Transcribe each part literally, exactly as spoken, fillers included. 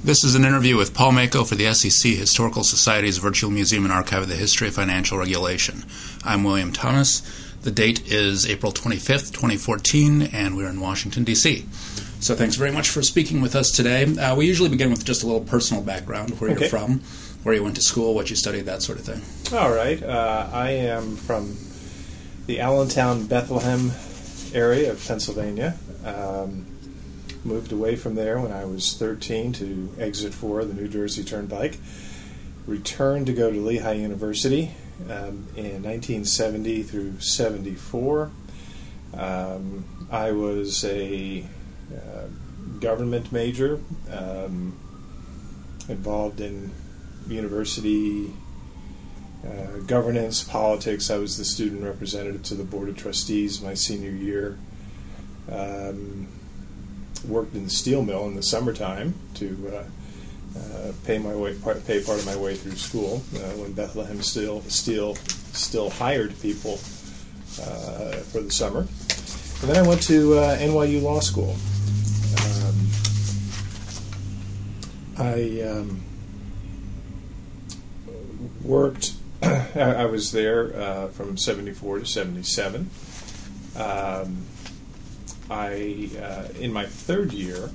This is an interview with Paul Mako for the S E C Historical Society's Virtual Museum and Archive of the History of Financial Regulation. I'm William Thomas. The date is April twenty-fifth, twenty fourteen, and we're in Washington, D C So thanks very much for speaking with us today. Uh, we usually begin with just a little personal background, where okay. you're from, where you went to school, what you studied, that sort of thing. All right. Uh, I am from the Allentown, Bethlehem area of Pennsylvania. Um, moved away from there when I was thirteen to Exit four, the New Jersey Turnpike. Returned to go to Lehigh University um, in nineteen seventy through seventy-four. Um, I was a uh, government major, um, involved in university uh, governance, politics. I was the student representative to the Board of Trustees my senior year. Um, worked in the steel mill in the summertime to uh, uh, pay my way, part, pay part of my way through school uh, when Bethlehem Steel still still hired people uh, for the summer. And then I went to uh, N Y U Law School. Um, I um, worked. I was there uh, from seventy-four to seventy-seven. Um, I, uh, in my third year,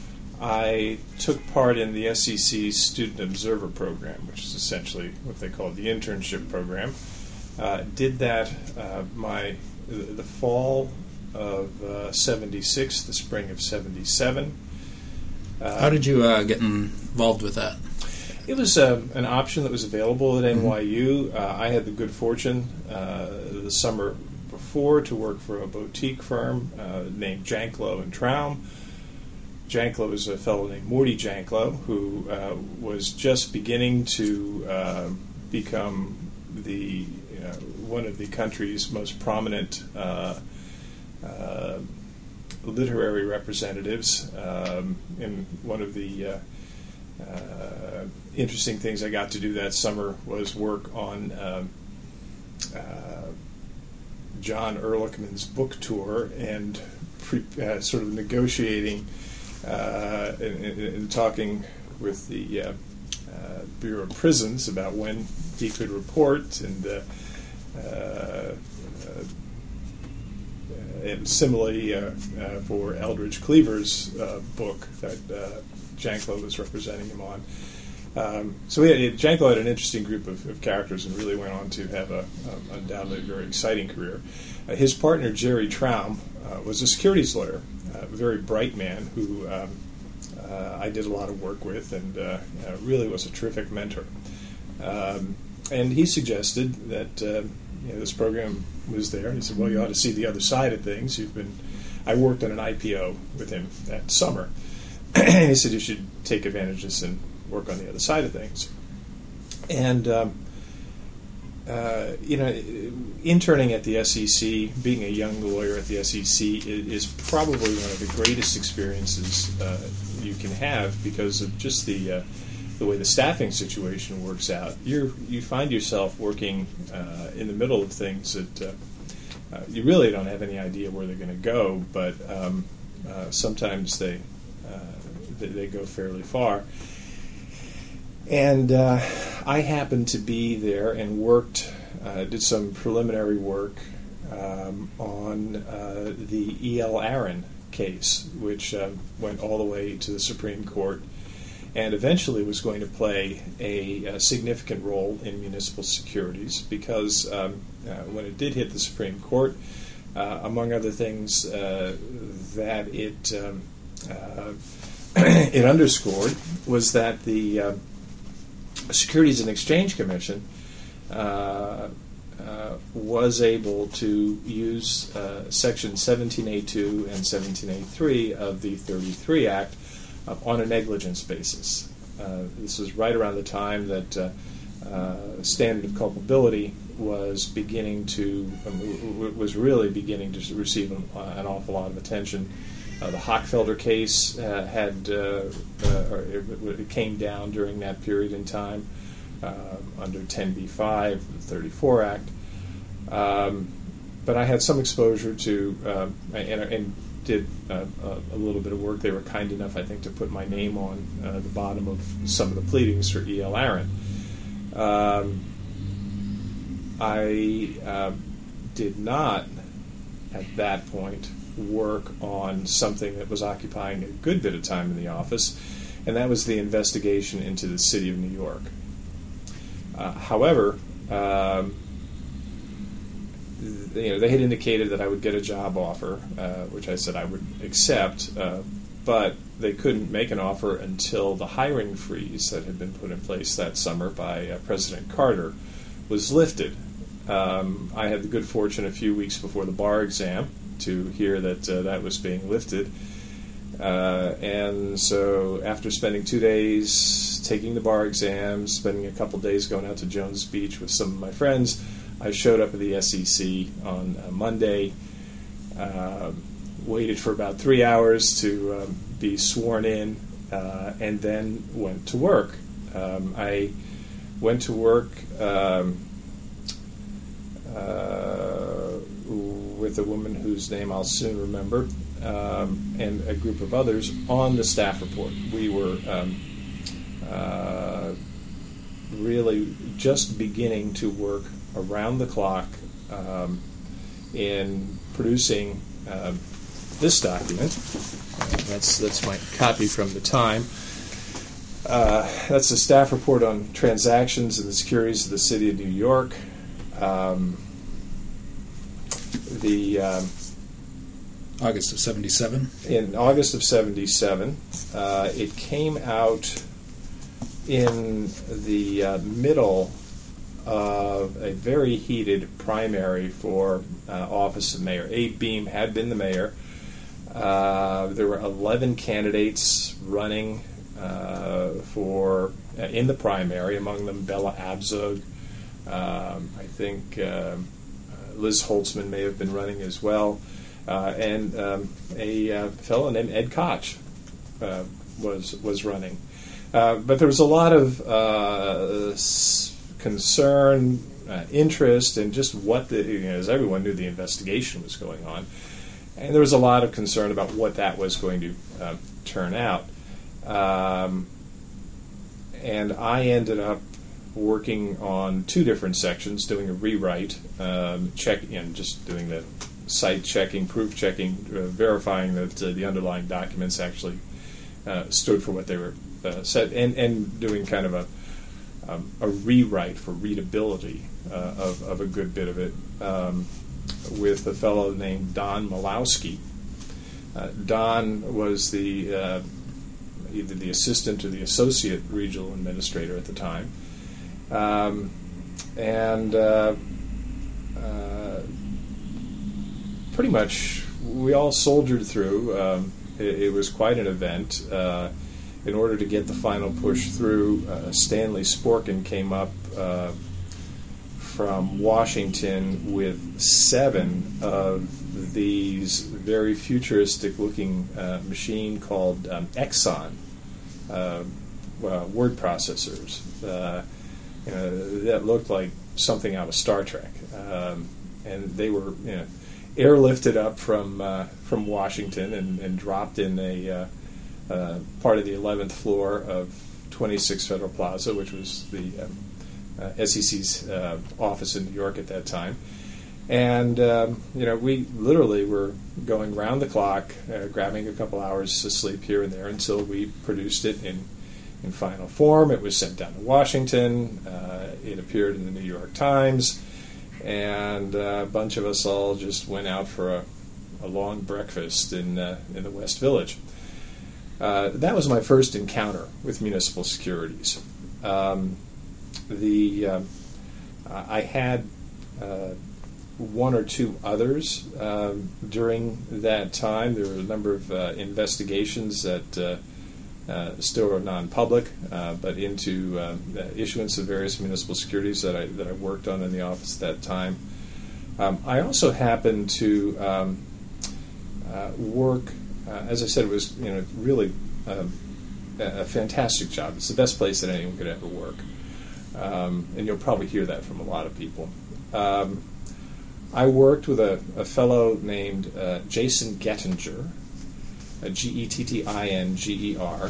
I took part in the S E C's Student Observer Program, which is essentially what they call the internship program. Uh, did that uh, my the fall of uh, seventy-six, the spring of seventy-seven. Uh, How did you uh, get involved with that? It was uh, an option that was available at N Y U. Mm-hmm. uh, I had the good fortune uh, the summer before to work for a boutique firm uh, named Janklow and Traum. Janklow is a fellow named Morty Janklow, who uh, was just beginning to uh, become the uh, one of the country's most prominent uh, uh, literary representatives. Um, and one of the uh, uh, interesting things I got to do that summer was work on uh, uh, John Ehrlichman's book tour and pre, uh, sort of negotiating uh, and, and, and talking with the uh, uh, Bureau of Prisons about when he could report, and uh, uh, uh, and similarly uh, uh, for Eldridge Cleaver's uh, book that uh, Janklow was representing him on. Um, so we had, Janklow had an interesting group of, of characters and really went on to have a, a undoubtedly very exciting career. Uh, his partner, Jerry Traum, uh, was a securities lawyer, uh, a very bright man who um, uh, I did a lot of work with, and uh, uh, really was a terrific mentor. Um, and he suggested that uh, you know, this program was there, and he said, well, you ought to see the other side of things. You've been, I worked on an I P O with him that summer, and he said you should take advantage of this and work on the other side of things. And, um, uh, you know, interning at the S E C, being a young lawyer at the S E C is, is probably one of the greatest experiences uh, you can have because of just the uh, the way the staffing situation works out. You you find yourself working uh, in the middle of things that uh, uh, you really don't have any idea where they're going to go, but um, uh, sometimes they, uh, they they go fairly far. And uh, I happened to be there and worked, uh, did some preliminary work um, on uh, the E L. Aaron case, which um, went all the way to the Supreme Court and eventually was going to play a, a significant role in municipal securities because um, uh, when it did hit the Supreme Court, uh, among other things uh, that it, um, uh, it underscored was that the uh, Securities and Exchange Commission uh, uh, was able to use uh, Section seventeen A two and seventeen A three of the thirty-three Act uh, on a negligence basis. Uh, this was right around the time that uh, uh, standard of culpability was beginning to um, was really beginning to receive an, uh, an awful lot of attention. Uh, the Hochfelder case uh, had uh, uh, or it, it came down during that period in time uh, under ten B five, the thirty-four Act. Um, but I had some exposure to, uh, and, and did uh, a, a little bit of work. They were kind enough, I think, to put my name on uh, the bottom of some of the pleadings for E L. Aaron. Um, I uh, did not, at that point, work on something that was occupying a good bit of time in the office, and that was the investigation into the city of New York. Uh, however, um, you know, they had indicated that I would get a job offer, uh, which I said I would accept, uh, but they couldn't make an offer until the hiring freeze that had been put in place that summer by uh, President Carter was lifted. Um, I had the good fortune a few weeks before the bar exam to hear that uh, that was being lifted. Uh, and so after spending two days taking the bar exam, spending a couple days going out to Jones Beach with some of my friends, I showed up at the S E C on uh, Monday, uh, waited for about three hours to um, be sworn in, uh, and then went to work. Um, I went to work um, uh, with a woman whose name I'll soon remember, um, and a group of others on the staff report. We were um, uh, really just beginning to work around the clock um, in producing uh, this document. Uh, that's that's my copy from the time. Uh, that's the staff report on transactions and the securities of the city of New York. Um, the um, August of seventy-seven. In August of seventy-seven, uh, it came out in the uh, middle of a very heated primary for uh, office of mayor. Abe Beame had been the mayor. Uh, there were eleven candidates running uh, for uh, in the primary, among them Bella Abzug. Um, I think uh, Liz Holtzman may have been running as well. Uh, and um, a uh, fellow named Ed Koch uh, was was running. Uh, but there was a lot of uh, s- concern, uh, interest, and just what the, you know, as everyone knew, the investigation was going on. And there was a lot of concern about what that was going to uh, turn out. Um, and I ended up working on two different sections, doing a rewrite, um, check, and just doing the site checking, proof checking, uh, verifying that uh, the underlying documents actually uh, stood for what they were uh, said, and, and doing kind of a um, a rewrite for readability uh, of, of a good bit of it um, with a fellow named Don Malowski. Uh, Don was the uh, either the assistant or the associate regional administrator at the time, um, and uh, uh, pretty much we all soldiered through. Um, it, it was quite an event. Uh, in order to get the final push through, uh, Stanley Sporkin came up uh, from Washington with seven of these very futuristic-looking uh, machine called um, Exxon uh, uh, word processors. Uh, you know, that looked like something out of Star Trek, um, and they were, you know, airlifted up from uh, from Washington and, and dropped in a uh, uh, part of the eleventh floor of twenty-six Federal Plaza, which was the um, uh, S E C's uh, office in New York at that time. And um, you know, we literally were going round the clock, uh, grabbing a couple hours of sleep here and there until we produced it in in final form. It was sent down to Washington. Uh, it appeared in the New York Times. And uh, a bunch of us all just went out for a, a long breakfast in uh, in the West Village. Uh, that was my first encounter with municipal securities. Um, the uh, I had uh, one or two others um, during that time. There were a number of uh, investigations that uh, uh, still are non-public, uh, but into uh, the issuance of various municipal securities that I that I worked on in the office at that time. Um, I also happened to um, uh, work. Uh, as I said, it was you know really um, a, a fantastic job. It's the best place that anyone could ever work, um, and you'll probably hear that from a lot of people. Um, I worked with a, a fellow named uh, Jason Gettinger, uh, G E T T I N G E R,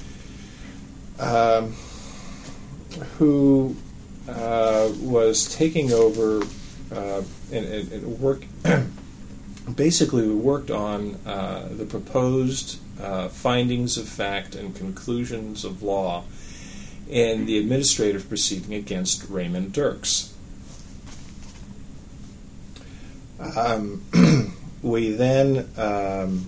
um, who uh, was taking over uh, and, and, and work. Basically, we worked on uh, the proposed uh, findings of fact and conclusions of law in the administrative proceeding against Raymond Dirks. Um, we then um,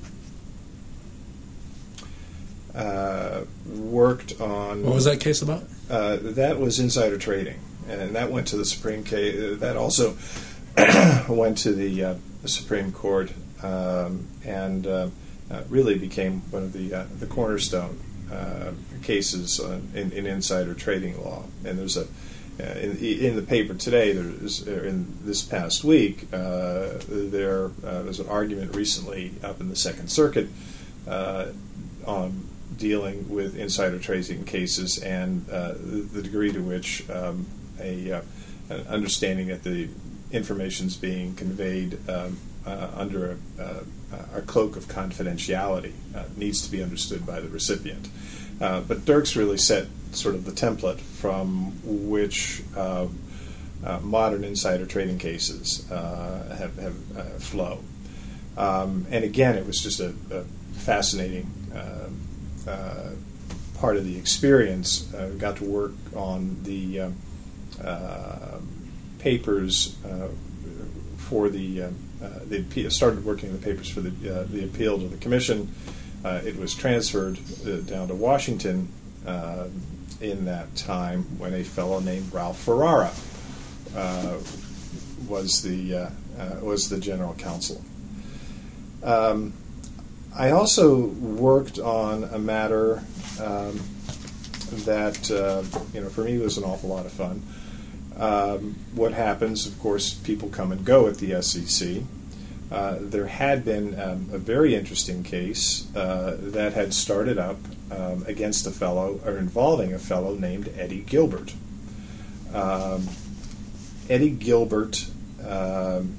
uh, worked on... What was that case about? Uh, that was insider trading, and that went to the Supreme Court. That also went to the, uh, the Supreme Court, um, and uh, uh, really became one of the uh, the cornerstone uh, cases uh, in, in insider trading law. And there's a uh, in, in the paper today. There's in this past week uh, there uh, there's an argument recently up in the Second Circuit uh, on dealing with insider trading cases and uh, the degree to which um, a uh, an understanding that the information is being conveyed um, uh, under a, uh, a cloak of confidentiality uh, needs to be understood by the recipient. Uh, but Dirks really set sort of the template from which uh, uh, modern insider trading cases uh, have, have uh, flow. Um, and again, it was just a, a fascinating uh, uh, part of the experience. Uh, got to work on the uh, uh, papers uh, for the, uh, uh, they started working on the papers for the, uh, the appeal to the commission. Uh, it was transferred uh, down to Washington uh, in that time when a fellow named Ralph Ferrara uh, was the uh, uh, was the general counsel. Um, I also worked on a matter um, that uh, you know for me was an awful lot of fun. Um, what happens, of course, people come and go at the S E C. Uh, there had been um, a very interesting case uh, that had started up um, against a fellow, or involving a fellow named Eddie Gilbert. Um, Eddie Gilbert um,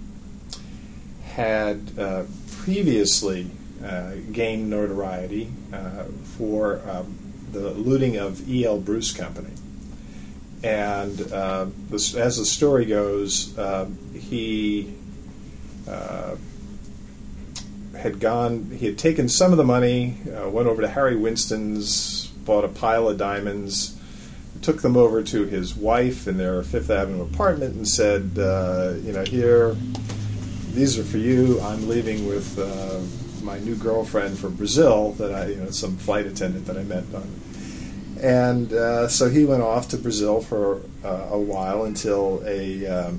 had uh, previously uh, gained notoriety uh, for um, the looting of E L. Bruce Company. And uh, this, as the story goes, uh, he uh, had gone, he had taken some of the money, uh, went over to Harry Winston's, bought a pile of diamonds, took them over to his wife in their Fifth Avenue apartment and said, uh, you know, here, these are for you. I'm leaving with uh, my new girlfriend from Brazil that I, you know, some flight attendant that I met on. And uh, so he went off to Brazil for uh, a while until a um,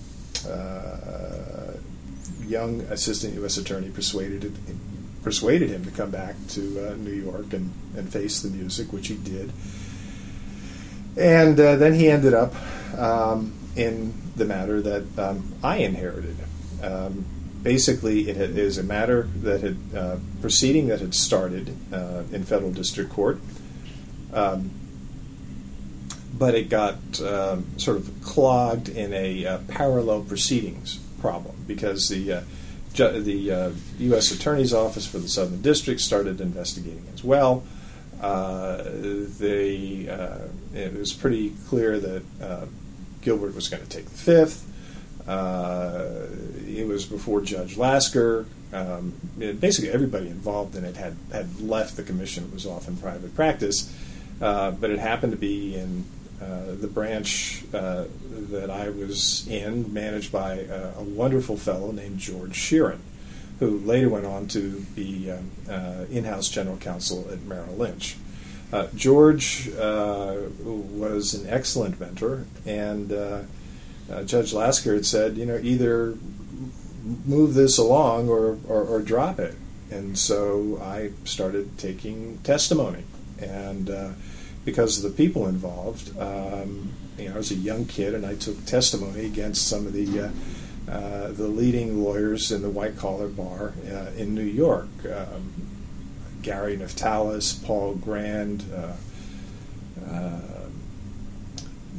uh, young assistant U S attorney persuaded it, persuaded him to come back to uh, New York and, and face the music, which he did. And uh, then he ended up um, in the matter that um, I inherited. Um, basically, it had, is a matter that had uh, proceeding that had started uh, in federal district court. Um, but it got um, sort of clogged in a uh, parallel proceedings problem because the uh, ju- the uh, U S Attorney's Office for the Southern District started investigating as well. Uh, they uh, it was pretty clear that uh, Gilbert was going to take the fifth. Uh, it was before Judge Lasker. Um, it, basically, everybody involved in it had, had left the commission. It was off in private practice. Uh, but it happened to be in uh, the branch uh, that I was in, managed by uh, a wonderful fellow named George Sheeran, who later went on to be um, uh, in-house general counsel at Merrill Lynch. Uh, George uh, was an excellent mentor, and uh, uh, Judge Lasker had said, you know, either move this along or, or, or drop it. And so I started taking testimony. And uh, because of the people involved, um, you know, I was a young kid, and I took testimony against some of the uh, uh, the leading lawyers in the white collar bar uh, in New York: um, Gary Naftalis, Paul Grand, uh, uh,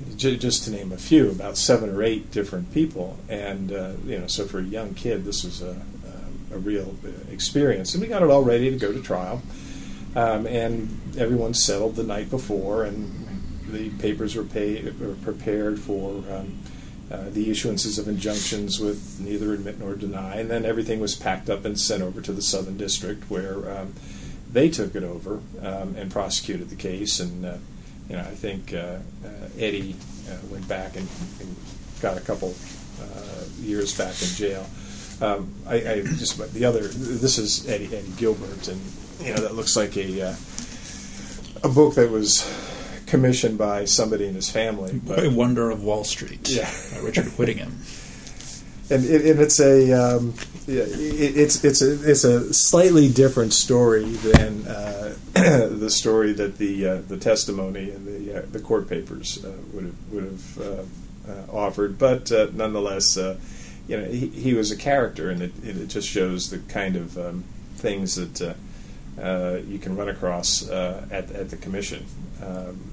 j- just to name a few, about seven or eight different people. And, uh, you know, so for a young kid, this was a, a, a real experience. And we got it all ready to go to trial. Um, and everyone settled the night before, and the papers were, paid, were prepared for um, uh, the issuances of injunctions with neither admit nor deny. And then everything was packed up and sent over to the Southern District, where um, they took it over um, and prosecuted the case. And uh, you know, I think uh, uh, Eddie uh, went back and, and got a couple uh, years back in jail. Um, I, I just the other. This is Eddie Eddie Gilbert, and you know that looks like a uh, a book that was commissioned by somebody in his family. Boy Wonder of Wall Street, yeah, by Richard Whittingham. And, it, and it's a um, yeah, it, it's it's a it's a slightly different story than uh, the story that the uh, the testimony and the uh, the court papers uh, would have would have uh, uh, offered, but uh, nonetheless, uh, you know, he, he was a character, and it, it just shows the kind of um, things that uh, uh, you can run across uh, at at the commission. Um,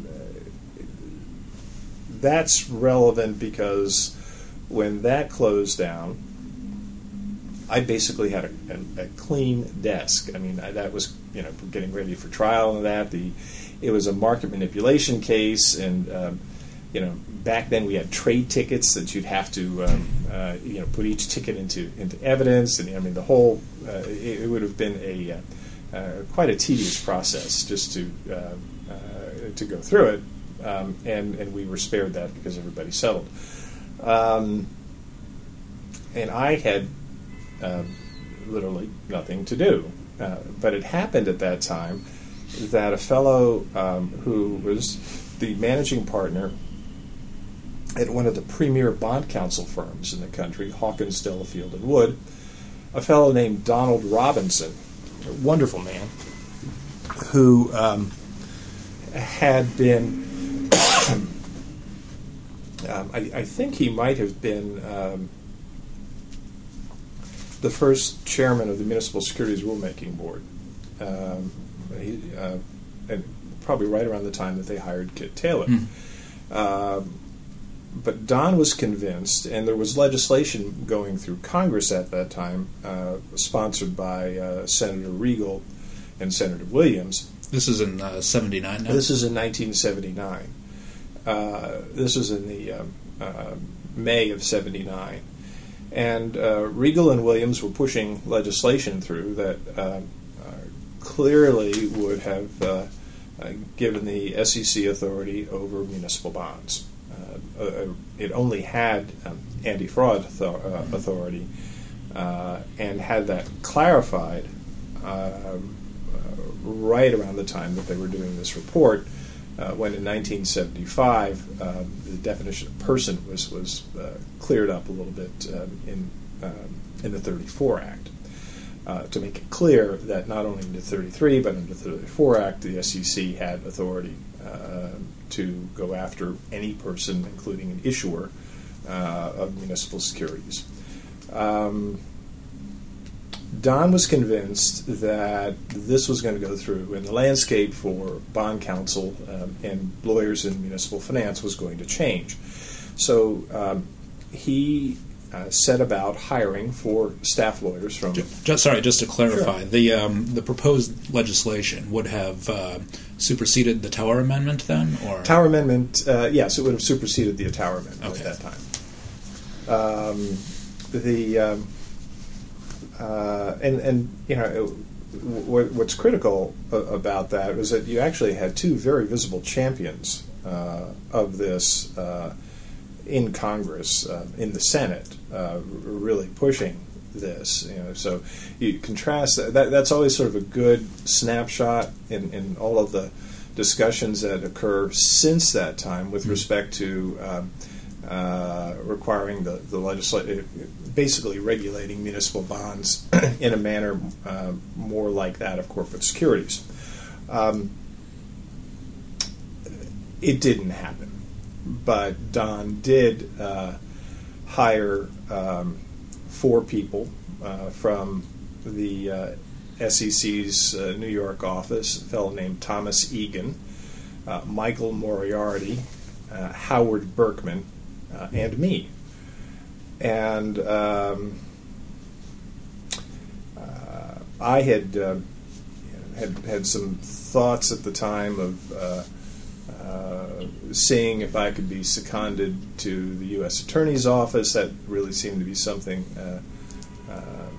that's relevant because when that closed down, I basically had a, a, a clean desk. I mean, I, that was, you know, getting ready for trial and that. The it was a market manipulation case, and um, you know, back then we had trade tickets that you'd have to, um, uh, you know, put each ticket into into evidence, and I mean, the whole uh, it, it would have been a uh, uh, quite a tedious process just to uh, uh, to go through it, um, and and we were spared that because everybody settled. Um, and I had uh, literally nothing to do. Uh, but it happened at that time that a fellow um, who was the managing partner at one of the premier bond counsel firms in the country, Hawkins, Delafield and Wood, a fellow named Donald Robinson, a wonderful man, who um, had been... Um, I, I think he might have been um, the first chairman of the Municipal Securities Rulemaking Board, um, he, uh, and probably right around the time that they hired Kit Taylor. Mm. Um, but Don was convinced, and there was legislation going through Congress at that time, uh, sponsored by uh, Senator Regal and Senator Williams. This is in uh, seventy-nine now? This is in nineteen seventy-nine. Uh, this was in the um, uh, May of seventy-nine. And uh, Regal and Williams were pushing legislation through that uh, uh, clearly would have uh, uh, given the S E C authority over municipal bonds. Uh, uh, it only had um, anti-fraud th- uh, authority, uh, and had that clarified uh, uh, right around the time that they were doing this report. Uh, when in nineteen seventy-five, uh, the definition of person was was uh, cleared up a little bit um, in um, in the thirty-four Act uh, to make it clear that not only under thirty-three but under the thirty-four Act, the S E C had authority uh, to go after any person, including an issuer uh, of municipal securities. Um, Don was convinced that this was going to go through, and the landscape for bond counsel um, and lawyers in municipal finance was going to change. So um, he uh, set about hiring for staff lawyers from... Just, just, sorry, just to clarify, Sure. the um, the proposed legislation would have uh, superseded the Tower Amendment then? Or Tower Amendment, uh, yes, it would have superseded the Tower Amendment okay. at that time. Um, the... Um, Uh, and, and you know w- what's critical about that was that you actually had two very visible champions uh, of this uh, in Congress, uh, in the Senate, uh, really pushing this. You know, so you contrast that, that. That's always sort of a good snapshot in, in all of the discussions that occur since that time with respect to um, uh, requiring the the legislative. Basically regulating municipal bonds in a manner uh, more like that of corporate securities. Um, it didn't happen, but Don did uh, hire um, four people uh, from the uh, S E C's uh, New York office, a fellow named Thomas Egan, uh, Michael Moriarty, uh, Howard Berkman, uh, and me. And um, uh, I had, uh, had had some thoughts at the time of uh, uh, seeing if I could be seconded to the U S Attorney's Office. That really seemed to be something uh, uh,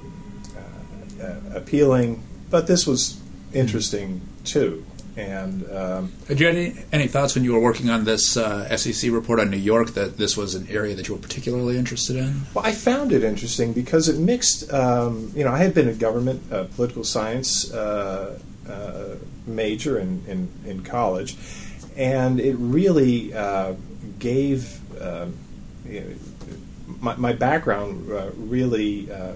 uh, appealing. But this was interesting too. And um, had you had any, any thoughts when you were working on this uh, S E C report on New York that this was an area that you were particularly interested in? Well, I found it interesting because it mixed. Um, you know, I had been a government uh, political science uh, uh, major in, in, in college, and it really uh, gave uh, you know, my, my background uh, really. Uh,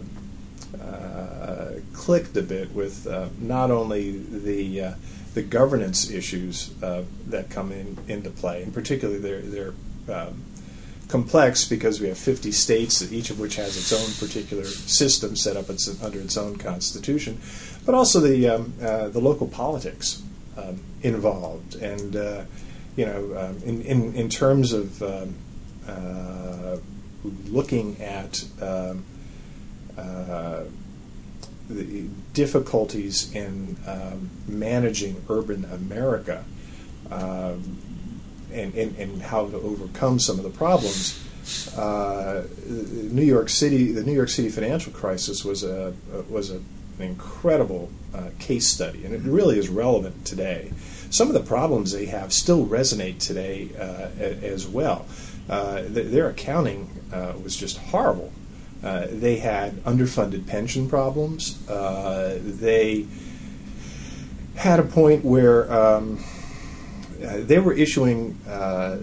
uh, clicked a bit with uh, not only the uh, the governance issues uh, that come in into play, and particularly they're they're um, complex because we have fifty states, each of which has its own particular system set up its, under its own constitution, but also the um, uh, the local politics um, involved, and uh, you know, um, in, in in terms of um, uh, looking at um, uh, the difficulties in um, managing urban America, um, and, and and how to overcome some of the problems. Uh, New York City, the New York City financial crisis was a was a, an incredible uh, case study, and it really is relevant today. Some of the problems they have still resonate today uh, as well. Uh, th- their accounting uh, was just horrible. Uh, they had underfunded pension problems. Uh, they had a point where um, uh, they were issuing uh,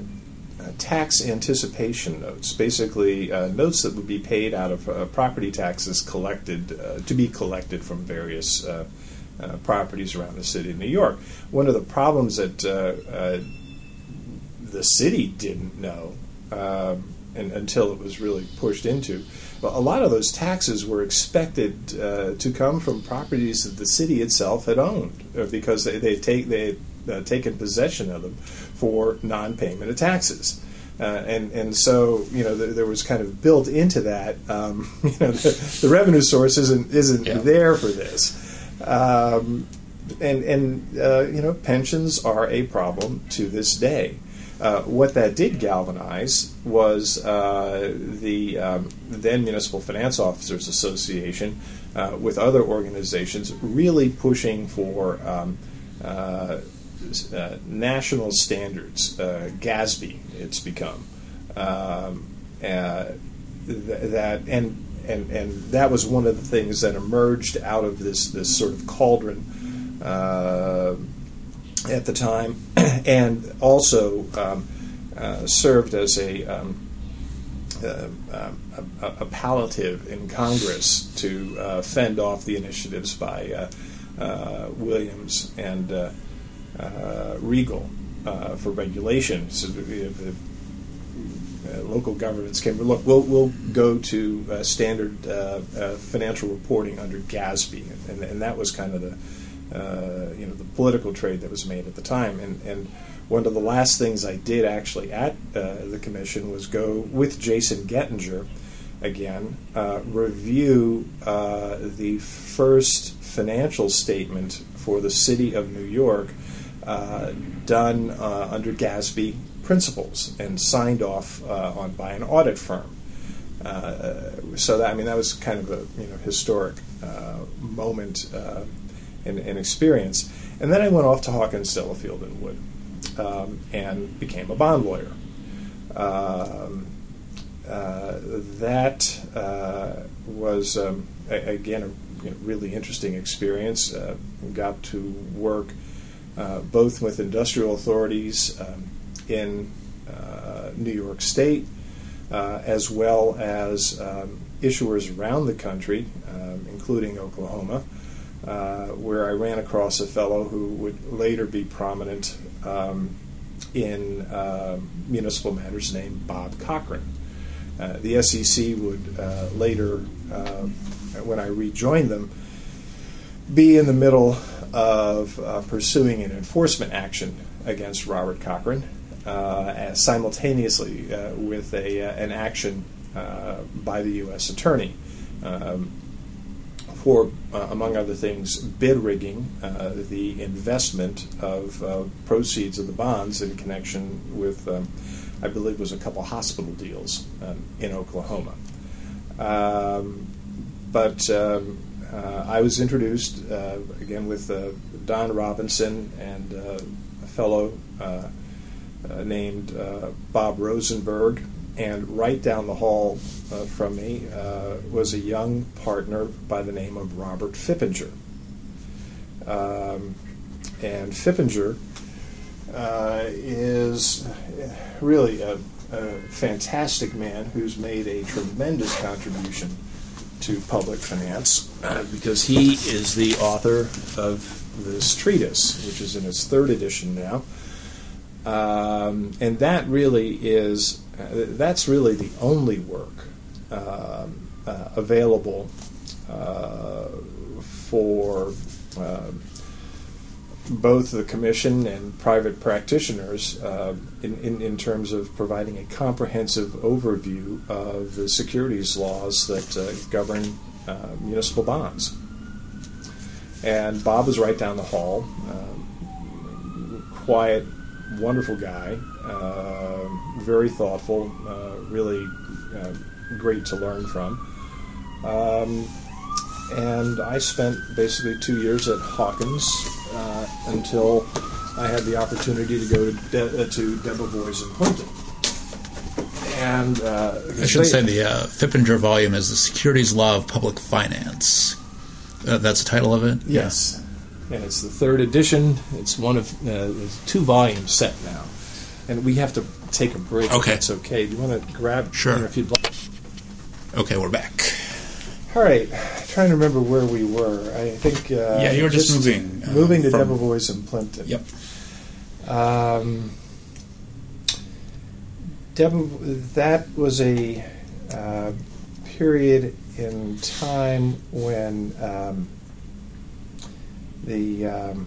tax anticipation notes, basically uh, notes that would be paid out of uh, property taxes collected uh, to be collected from various uh, uh, properties around the city of New York. One of the problems that uh, uh, the city didn't know um, and, until it was really pushed into, well, a lot of those taxes were expected uh, to come from properties that the city itself had owned, uh, because they they take they had uh, taken possession of them for non-payment of taxes, uh, and and so you know th- there was kind of built into that um, you know the, the revenue source isn't isn't yeah. there for this, um, and and uh, you know pensions are a problem to this day. Uh, what that did galvanize was uh, the um, then Municipal Finance Officers Association, uh, with other organizations, really pushing for um, uh, uh, national standards. Uh, GASB, it's become um, uh, th- that, and and and that was one of the things that emerged out of this this sort of cauldron. Uh, at the time, and also um, uh, served as a, um, uh, a, a palliative in Congress to uh, fend off the initiatives by uh, uh, Williams and uh, uh, Regal uh, for regulation. So the, the uh, local governments came, look, we'll, we'll go to uh, standard uh, uh, financial reporting under GASB, and, and that was kind of the Uh, you know, the political trade that was made at the time. And, and one of the last things I did actually at uh, the commission was go with Jason Gettinger again, uh, review uh, the first financial statement for the city of New York uh, done uh, under GASB principles and signed off uh, on by an audit firm. Uh, so that, I mean, that was kind of a you know historic uh, moment uh, and, and experience. And then I went off to Hawkins, Delafield, and Wood, um, and became a bond lawyer. Um, uh, that uh, was, um, a, again, a you know, really interesting experience. Uh, got to work uh, both with industrial authorities um, in uh, New York State, uh, as well as um, issuers around the country, um, including Oklahoma, Uh, where I ran across a fellow who would later be prominent um, in uh, municipal matters named Bob Cochran. Uh, the S E C would uh, later, uh, when I rejoined them, be in the middle of uh, pursuing an enforcement action against Robert Cochran. uh, simultaneously uh, with a uh, an action uh, by the U S attorney um, for, uh, among other things, bid rigging uh, the investment of uh, proceeds of the bonds in connection with, um, I believe, it was a couple hospital deals um, in Oklahoma. Um, but um, uh, I was introduced uh, again with uh, Don Robinson and uh, a fellow uh, uh, named uh, Bob Rosenberg, and right down the hall uh, from me uh, was a young partner by the name of Robert Fippinger. Um, and Fippinger uh, is really a, a fantastic man who's made a tremendous contribution to public finance uh, because he is the author of this treatise, which is in its third edition now. Um, and that really is, uh, that's really the only work um, uh, available uh, for uh, both the commission and private practitioners uh, in, in, in terms of providing a comprehensive overview of the securities laws that uh, govern uh, municipal bonds. And Bob was right down the hall, um, quiet, wonderful guy, uh, very thoughtful, uh, really uh, great to learn from. Um, and I spent basically two years at Hawkins uh, until I had the opportunity to go to, De- uh, to Debevoise and Plimpton. And uh, I should they, say the uh, Fippinger volume is The Securities Law of Public Finance. Uh, that's the title of it? Yes. Yeah. And it's the third edition. It's one of uh, it's two volumes set now. And we have to take a break okay. if that's okay. Do you want to grab Sure. if you'd like? Okay, we're back. All right. Trying to remember where we were. I think uh, yeah, you were just, just moving uh, moving to from... Debevoise and Plimpton. Yep. Um, Deb- that was a uh, period in time when um, the um,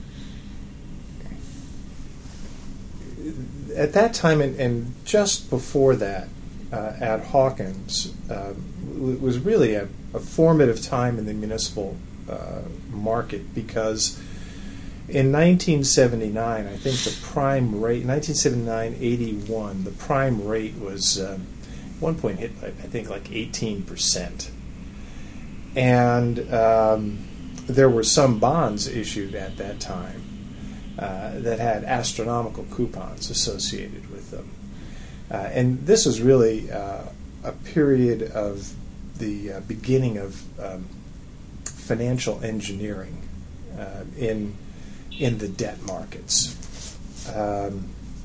at that time and, and just before that uh, at Hawkins uh, w- was really a, a formative time in the municipal uh, market because in nineteen seventy-nine, I think the prime rate, nineteen seventy-nine eighty-one, the prime rate was um, at one point hit, I think, like eighteen percent. And um, there were some bonds issued at that time uh, that had astronomical coupons associated with them. Uh, and this was really uh, a period of the uh, beginning of um, financial engineering uh, in in the debt markets. Um,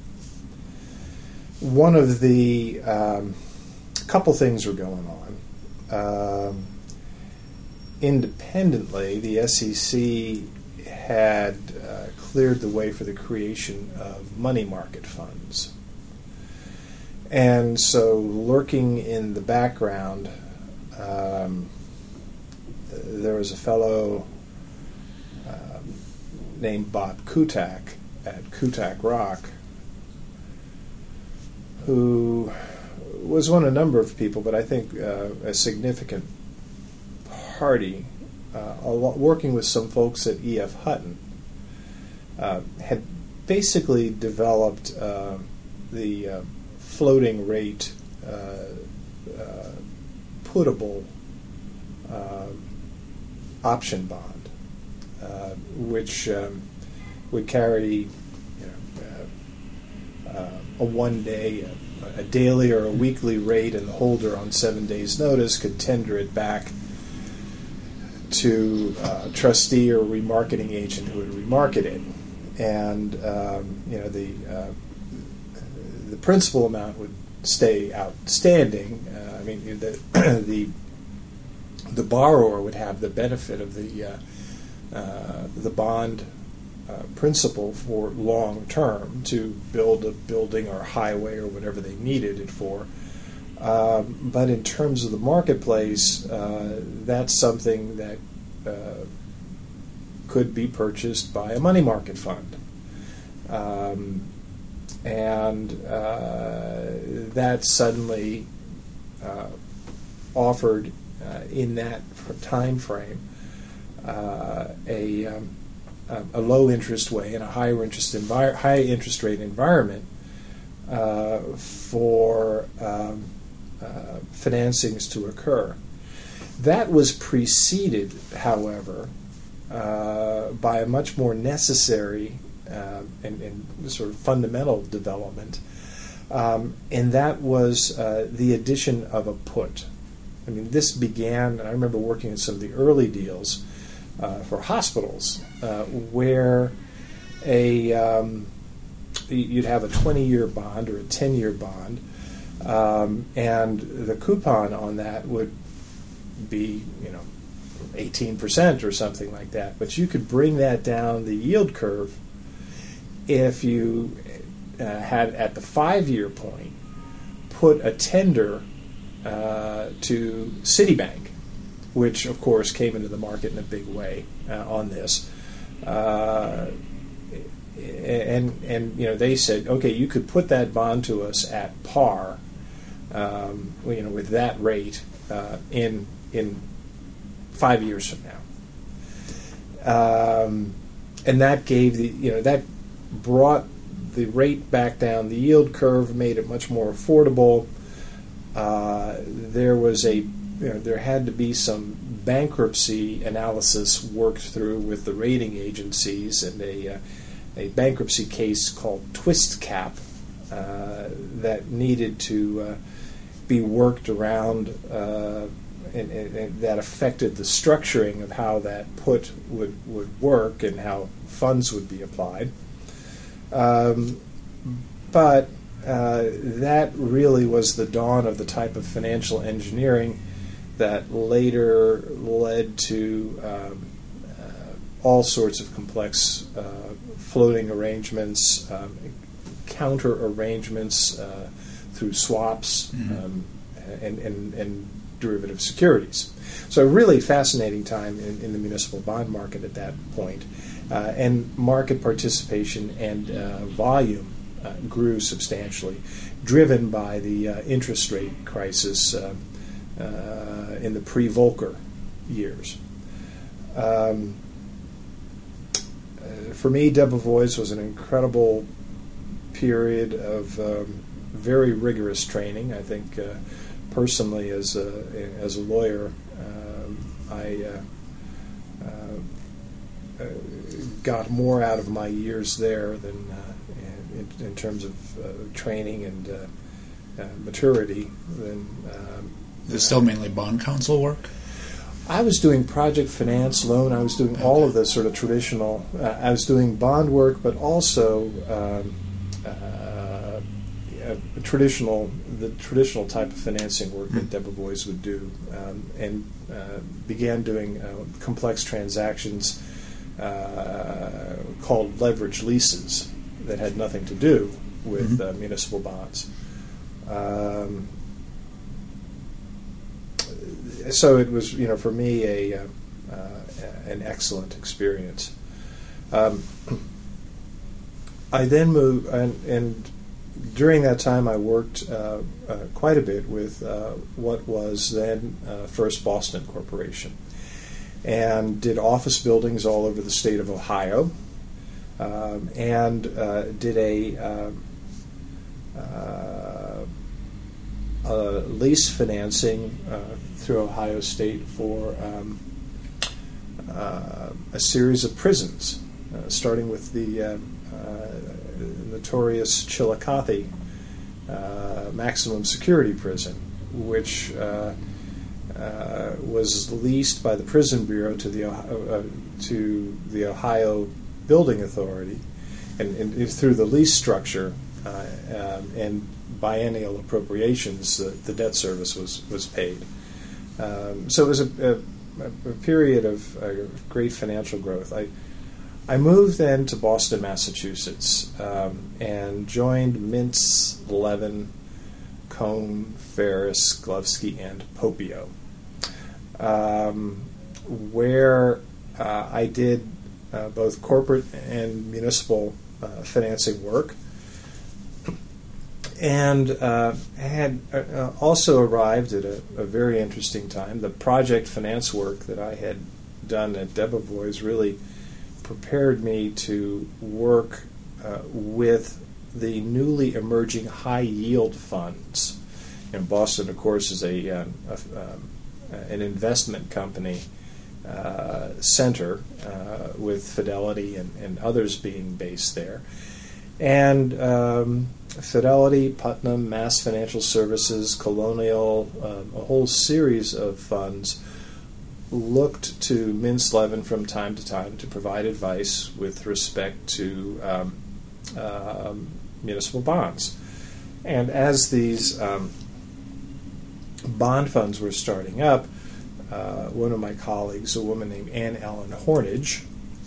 one of the um, couple things were going on. Um, independently, the S E C had uh, cleared the way for the creation of money market funds. And so, lurking in the background, um, there was a fellow um, named Bob Kutak at Kutak Rock, who was one of a number of people, but I think uh, a significant party, uh, a lot, working with some folks at E F Hutton, uh, had basically developed uh, the uh, floating rate uh, uh, puttable uh, option bond, uh, which um, would carry you know, uh, uh, a one-day, a, a daily or a weekly rate, and the holder on seven days' notice could tender it back to a trustee or remarketing agent who would remarket it. And um, you know the uh, the principal amount would stay outstanding. Uh, I mean the the the borrower would have the benefit of the uh, uh, the bond uh, principal for long term to build a building or a highway or whatever they needed it for. Um, but in terms of the marketplace, uh, that's something that uh, could be purchased by a money market fund. Um, and uh, that suddenly uh, offered, uh, in that time frame, uh, a, um, a low interest way and a higher interest envir- high interest rate environment uh, for um, uh, financings to occur. That was preceded, however, uh, by a much more necessary uh, and, and sort of fundamental development, um, and that was uh, the addition of a put. I mean, this began, and I remember working in some of the early deals uh, for hospitals, uh, where a um, you'd have a twenty-year bond or a ten-year bond, um, and the coupon on that would be, you know, eighteen percent or something like that. But you could bring that down the yield curve if you uh, had, at the five-year point, put a tender uh, to Citibank, which, of course, came into the market in a big way uh, on this. Uh, and, and, you know, they said, okay, you could put that bond to us at par, um, you know, with that rate uh, in in five years from now. Um, and that gave the, you know, that brought the rate back down. The yield curve made it much more affordable. Uh, there was a, you know, there had to be some bankruptcy analysis worked through with the rating agencies, and a, uh, a bankruptcy case called Twist Cap uh, that needed to uh, be worked around, uh, and, and, and that affected the structuring of how that put would, would work and how funds would be applied. Um, but uh, that really was the dawn of the type of financial engineering that later led to um, uh, all sorts of complex uh, floating arrangements, um, counter arrangements uh, through swaps, mm-hmm. um, and, and, and derivative securities. So a really fascinating time in, in the municipal bond market at that point. Uh, and market participation and uh, volume uh, grew substantially, driven by the uh, interest rate crisis uh, uh, in the pre-Volcker years. Um, uh, for me, Debevoise was an incredible period of um, very rigorous training. I think uh, personally, as a, as a lawyer, um, I uh, uh, uh, got more out of my years there than uh, in, in terms of uh, training and uh, uh, maturity than. Um, Is it still mainly bond counsel work? I was doing project finance, loan. I was doing all of the sort of traditional. Uh, I was doing bond work, but also um, uh, uh, traditional, the traditional type of financing work that Debevoise would do, um, and uh, began doing uh, complex transactions uh, called leverage leases that had nothing to do with mm-hmm. uh, municipal bonds. Um, So it was, you know, for me a uh, uh, an excellent experience. Um, I then moved, and, and during that time I worked uh, uh, quite a bit with uh, what was then uh, First Boston Corporation, and did office buildings all over the state of Ohio, um, and uh, did a uh, uh, uh, lease financing uh, through Ohio State for um, uh, a series of prisons, uh, starting with the uh, uh, notorious Chillicothe uh, maximum security prison, which uh, uh, was leased by the Prison Bureau to the Ohio, uh, to the Ohio Building Authority, and, and through the lease structure uh, um, and biennial appropriations, uh, the debt service was was paid. Um, so it was a, a, a period of uh, great financial growth. I I moved then to Boston, Massachusetts, um, and joined Mintz, Levin, Cohn, Ferris, Glovsky, and Popio, um, where uh, I did uh, both corporate and municipal uh, financing work. and uh, had uh, also arrived at a, a very interesting time. The project finance work that I had done at Debevoise really prepared me to work uh, with the newly emerging high-yield funds. And Boston, of course, is a, um, a um, an investment company uh, center uh, with Fidelity and, and others being based there. And um, Fidelity, Putnam, Mass Financial Services, Colonial, um, a whole series of funds looked to Mintz-Levin from time to time to provide advice with respect to um, uh, municipal bonds. And as these um, bond funds were starting up, uh, one of my colleagues, a woman named Anne Ellen Hornage,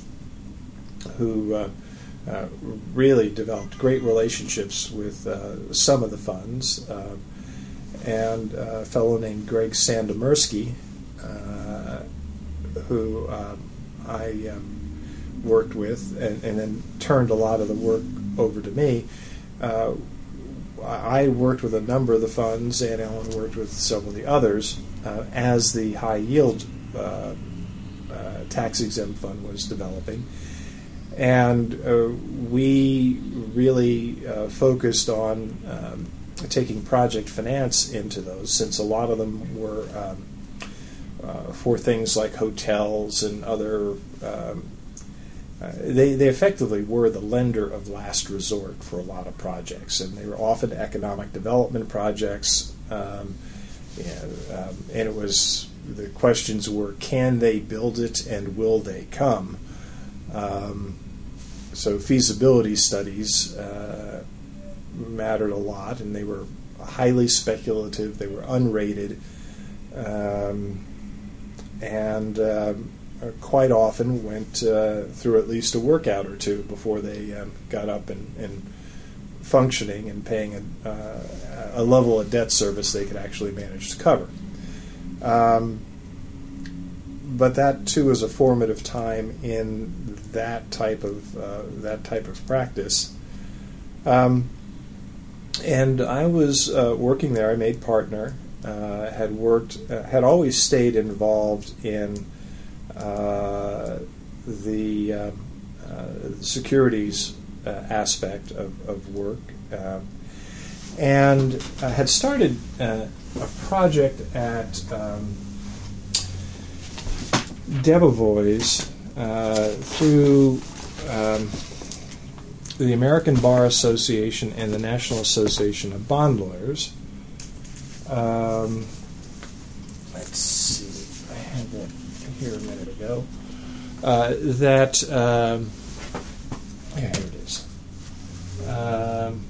who uh, uh, really developed great relationships with uh, some of the funds, uh, and a fellow named Greg Sandomierski, uh, who um, I um, worked with, and, and then turned a lot of the work over to me. Uh, I worked with a number of the funds, and Ellen worked with several of the others uh, as the high yield uh, uh, tax exempt fund was developing. And uh, we really uh, focused on um, taking project finance into those, since a lot of them were um, uh, for things like hotels and other. Um, Uh, they, they effectively were the lender of last resort for a lot of projects, and they were often economic development projects. Um, and, um, and it was the questions were, can they build it and will they come? Um, so feasibility studies uh, mattered a lot, and they were highly speculative. They were unrated, um, and um, quite often went uh, through at least a workout or two before they um, got up and, and functioning and paying a, uh, a level of debt service they could actually manage to cover. Um, but that too is a formative time in that type of uh, that type of practice. Um, and I was uh, working there. I made partner. Uh, had worked. Uh, had always stayed involved in Uh, the um, uh, securities uh, aspect of, of work, uh, and I had started uh, a project at um, Debevoise uh, through um, the American Bar Association and the National Association of Bond Lawyers. Um, let's see, I had that here a minute ago, uh, that, um, yeah, here it is, um,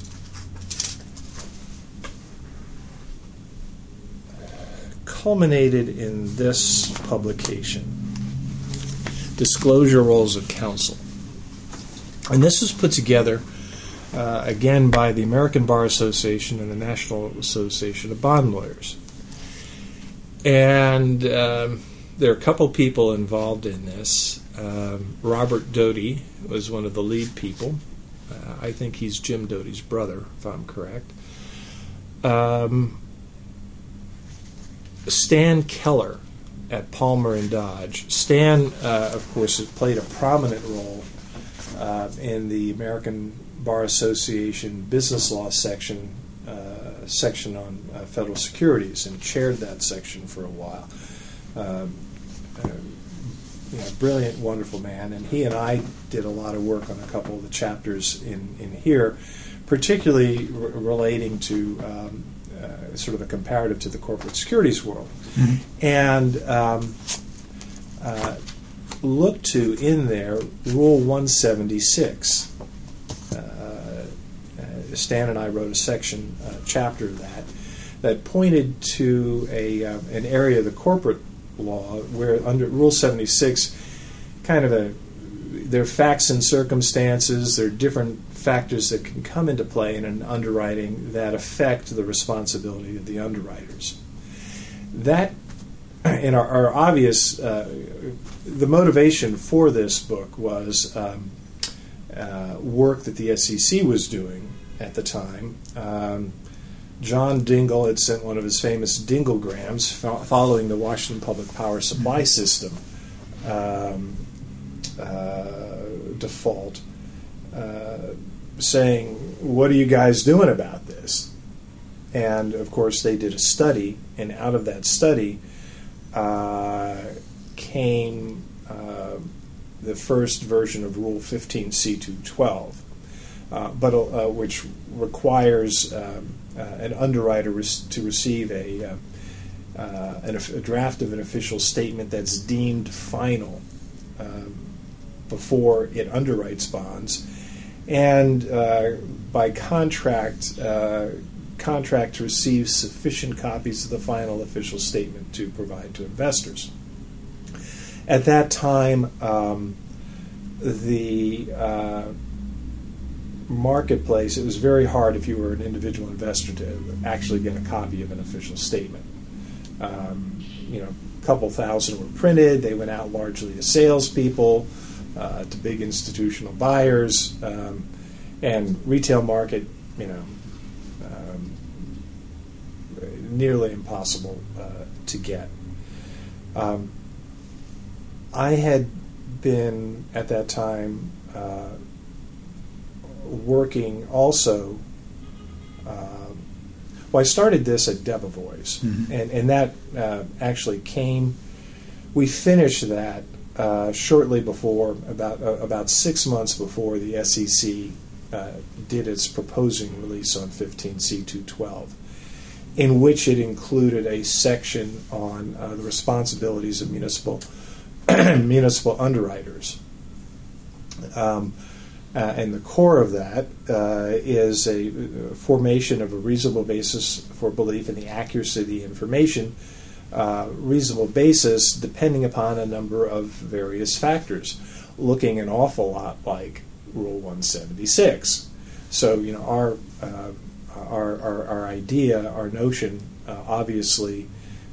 culminated in this publication, Disclosure Roles of Counsel. And this was put together, uh, again, by the American Bar Association and the National Association of Bond Lawyers. And um, there are a couple people involved in this. Um, Robert Doty was one of the lead people. Uh, I think he's Jim Doty's brother, if I'm correct. Um, Stan Keller at Palmer and Dodge. Stan, uh, of course, has played a prominent role uh, in the American Bar Association Business Law section, uh, section on uh, federal securities, and chaired that section for a while. Um, Uh, you know, brilliant, wonderful man, and he and I did a lot of work on a couple of the chapters in, in here, particularly r- relating to um, uh, sort of a comparative to the corporate securities world, mm-hmm. and um, uh, look to in there Rule one seventy-six. Uh, uh, Stan and I wrote a section, uh, chapter of that, that pointed to a uh, an area of the corporate law where under Rule seventy-six, kind of a there are facts and circumstances, there are different factors that can come into play in an underwriting that affect the responsibility of the underwriters. That, in our, our obvious, uh, the motivation for this book was um, uh, work that the S E C was doing at the time. Um, John Dingell had sent one of his famous Dingellgrams fo- following the Washington Public Power Supply System um, uh, default, uh, saying, "What are you guys doing about this?" And, of course, they did a study, and out of that study uh, came uh, the first version of Rule fifteen C two twelve, uh, but uh, which requires um, uh, an underwriter res- to receive a, uh, uh, an, a draft of an official statement that's deemed final um, before it underwrites bonds, and uh, by contract, uh, contract to receive sufficient copies of the final official statement to provide to investors. At that time, um, the uh, marketplace, it was very hard if you were an individual investor to actually get a copy of an official statement. Um, you know, a couple thousand were printed. They went out largely to salespeople, uh, to big institutional buyers, um, and retail market, you know, um, nearly impossible uh, to get. Um, I had been at that time uh, working also. Uh, well, I started this at Debevoise, mm-hmm. and and that uh, actually came. We finished that uh, shortly before, about uh, about six months before the S E C uh, did its proposing release on fifteen C two twelve, in which it included a section on uh, the responsibilities of municipal. municipal underwriters. Um, uh, and the core of that uh, is a uh, formation of a reasonable basis for belief in the accuracy of the information, uh, reasonable basis depending upon a number of various factors, looking an awful lot like Rule one seventy-six. So, you know, our, uh, our, our, our idea, our notion, uh, obviously,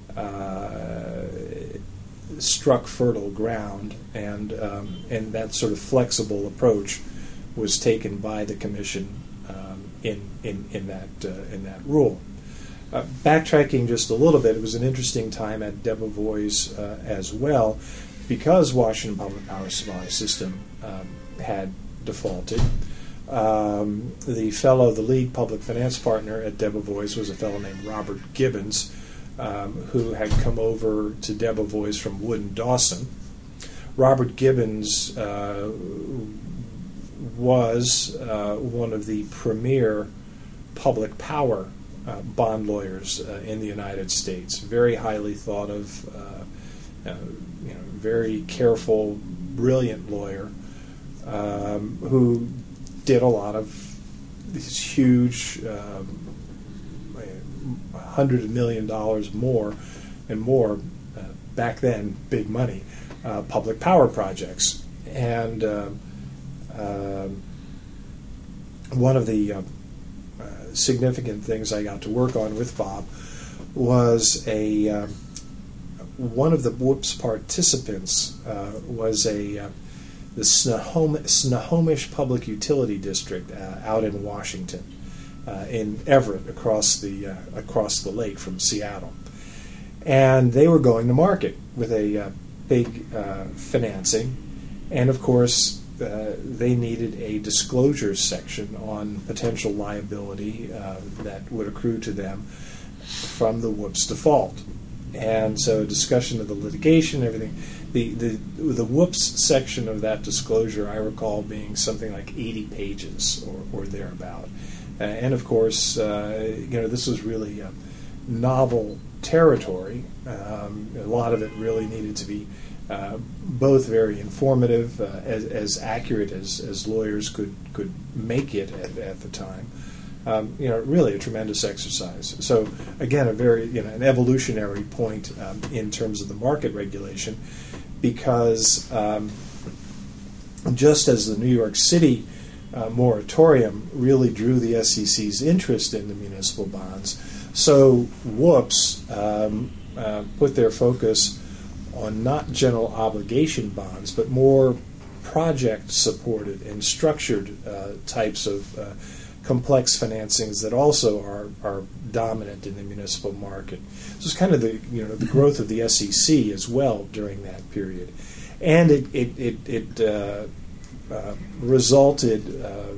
uh, struck fertile ground, and um, and that sort of flexible approach was taken by the commission um, in in in that uh, in that rule. Uh, backtracking just a little bit, it was an interesting time at Debevoise uh, as well, because Washington Public Power Supply System um, had defaulted. Um, the fellow, the lead public finance partner at Debevoise was a fellow named Robert Gibbons, Um, who had come over to Debevoise from Wood and Dawson. Robert Gibbons uh, was uh, one of the premier public power uh, bond lawyers uh, in the United States. Very highly thought of, uh, uh, you know, very careful, brilliant lawyer um, who did a lot of these huge. Um, hundred of million dollars more and more uh, back then, big money, uh, public power projects. And uh, uh, one of the uh, uh, significant things I got to work on with Bob was a uh, one of the Whoops participants uh, was a uh, the Snohom- Snohomish Public Utility District uh, out in Washington. Uh, in Everett, across the uh, across the lake from Seattle, and they were going to market with a uh, big uh, financing, and of course uh, they needed a disclosure section on potential liability uh, that would accrue to them from the Whoops default, and so a discussion of the litigation, everything. The the the Whoops section of that disclosure, I recall, being something like eighty pages or, or thereabout. Uh, and of course, uh, you know, this was really a novel territory. Um, a lot of it really needed to be uh, both very informative, uh, as, as accurate as, as lawyers could could make it at, at the time. Um, you know, really a tremendous exercise. So again, a very you know an evolutionary point um, in terms of the market regulation, because um, just as the New York City Uh, moratorium really drew the S E C's interest in the municipal bonds, so Whoops um, uh, put their focus on not general obligation bonds, but more project-supported and structured uh, types of uh, complex financings that also are, are dominant in the municipal market. So it's kind of the you know the growth of the S E C as well during that period, and it it it, it uh, uh, resulted uh,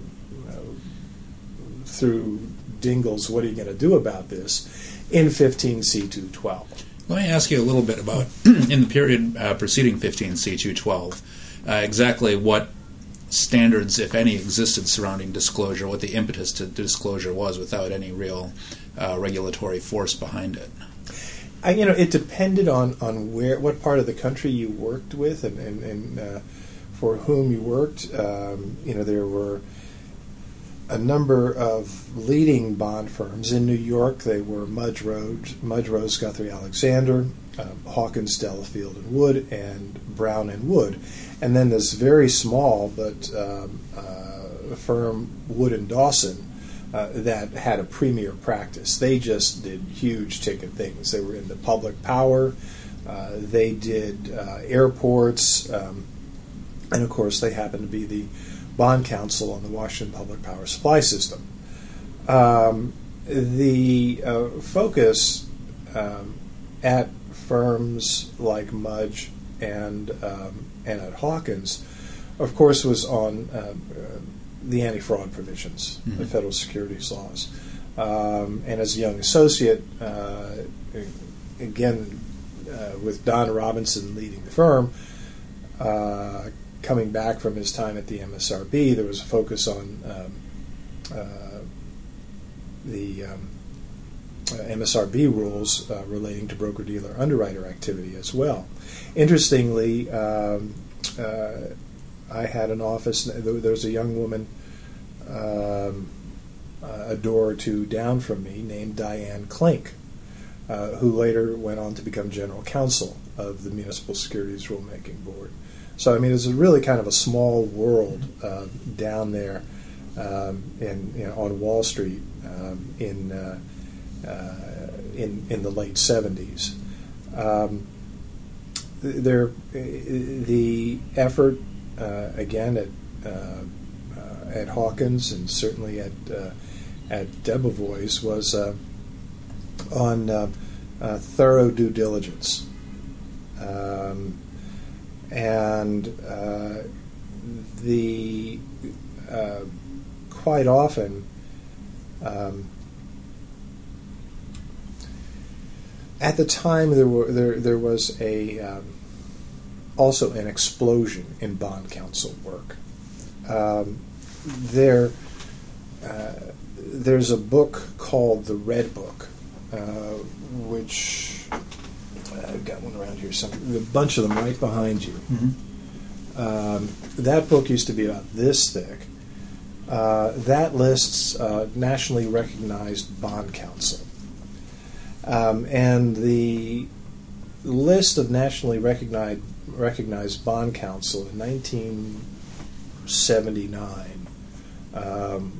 through Dingell's "What are you going to do about this?" in fifteen C two twelve. Let me ask you a little bit about in the period uh, preceding fifteen C two twelve, uh, exactly what standards, if any, existed surrounding disclosure, what the impetus to disclosure was without any real uh, regulatory force behind it. I, you know, it depended on, on where, what part of the country you worked with, and, and, and uh, for whom you worked. Um, you know, there were a number of leading bond firms in New York. They were Mudge Rose, Mudge Rose, Guthrie Alexander, um, Hawkins, Delafield and Wood, and Brown and Wood. And then this very small but um, uh, firm, Wood and Dawson, uh, that had a premier practice. They just did huge ticket things. They were into public power. Uh, they did uh, airports. Um, and, of course, they happened to be the bond counsel on the Washington Public Power Supply System. Um, the uh, focus um, at firms like Mudge and um, and at Hawkins, of course, was on uh, uh, the anti-fraud provisions mm-hmm. of federal securities laws. Um, and as a young associate, uh, again, uh, with Don Robinson leading the firm, uh, coming back from his time at the M S R B, there was a focus on um, uh, the um, uh, M S R B rules uh, relating to broker-dealer underwriter activity as well. Interestingly, um, uh, I had an office, there was a young woman um, a door or two down from me named Diane Klink, uh, who later went on to become general counsel of the Municipal Securities Rulemaking Board. So, I mean, it's really kind of a small world uh, down there um, in, you know, on Wall Street um, in, uh, uh, in in the late seventies. Um, there, the effort uh, again at uh, uh, at Hawkins and certainly at uh, at Debevoise was uh, on uh, uh, thorough due diligence. Um, And uh, the uh, quite often um, at the time there were there there was a um, also an explosion in bond counsel work. Um, there uh, there's a book called The Red Book, uh, which I've got one around here. Some, a bunch of them right behind you. Mm-hmm. Um, that book used to be about this thick. Uh, that lists uh, nationally recognized bond counsel. Um, and the list of nationally recognized, recognized bond counsel in nineteen seventy-nine um,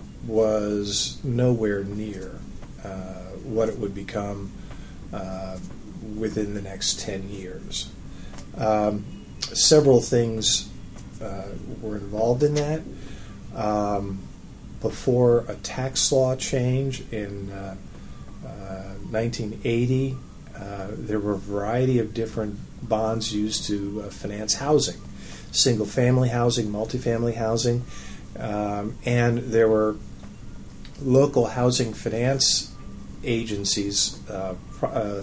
was nowhere near uh, what it would become uh, within the next ten years. Um, several things uh, were involved in that. Um, before a tax law change in uh, uh, nineteen eighty, uh, there were a variety of different bonds used to uh, finance housing, single-family housing, multifamily housing, um, and there were local housing finance agencies uh, uh,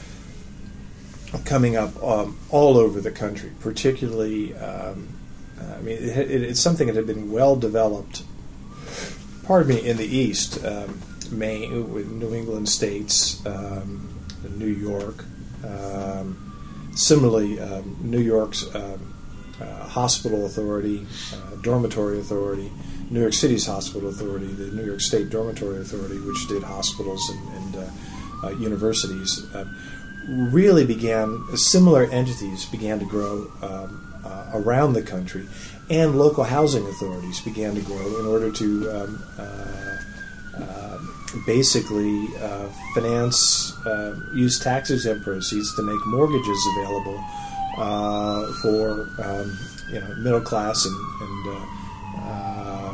coming up um, all over the country, particularly, um, I mean, it, it, it's something that had been well developed, pardon me, in the East, um, Maine, with New England states, um, New York. Um, similarly, um, New York's um, uh, hospital authority, uh, dormitory authority, New York City's hospital authority, the New York State Dormitory Authority, which did hospitals and, and uh, uh, universities, uh, really began, similar entities began to grow um, uh, around the country, and local housing authorities began to grow in order to um, uh, uh, basically uh, finance, uh, use tax-exempt proceeds to make mortgages available uh, for um, you know middle class and, and uh, uh,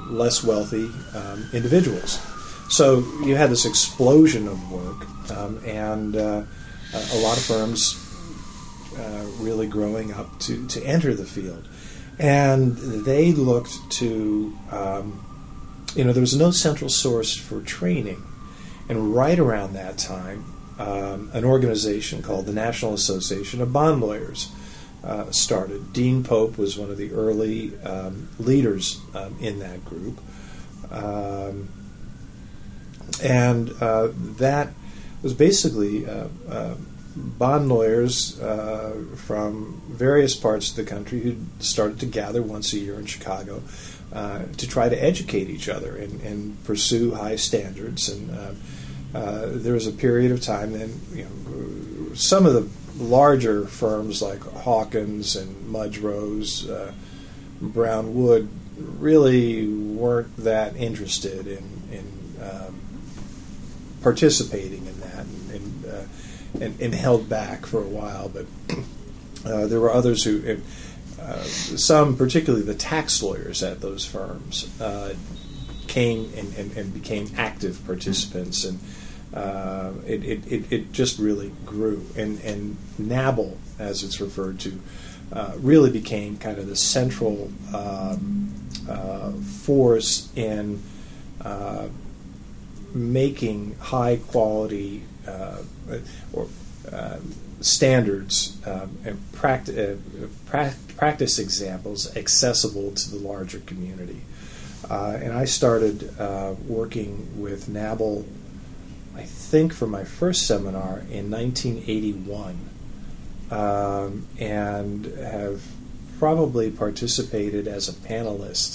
less wealthy um, individuals. So you had this explosion of work, um, and uh, a lot of firms uh, really growing up to, to enter the field. And they looked to, um, you know, there was no central source for training. And right around that time, um, an organization called the National Association of Bond Lawyers uh, started. Dean Pope was one of the early um, leaders um, in that group. Um, and uh, that was basically uh, uh, bond lawyers uh, from various parts of the country who started to gather once a year in Chicago uh, to try to educate each other and, and pursue high standards. And uh, uh, there was a period of time then, you know, some of the larger firms like Hawkins and Mudge Rose, uh, Brown Wood really weren't that interested in, in um, participating in that, and, and uh, And, and held back for a while, but uh, there were others who, uh, some, particularly the tax lawyers at those firms, uh, came and, and, and became active participants, and uh, it, it, it just really grew. And, and NABL, as it's referred to, uh, really became kind of the central um, uh, force in uh, making high quality Uh, or uh, standards um, and pract- uh, pra- practice examples accessible to the larger community. Uh, and I started uh, working with NABL, I think, for my first seminar in nineteen eighty-one, um, and have probably participated as a panelist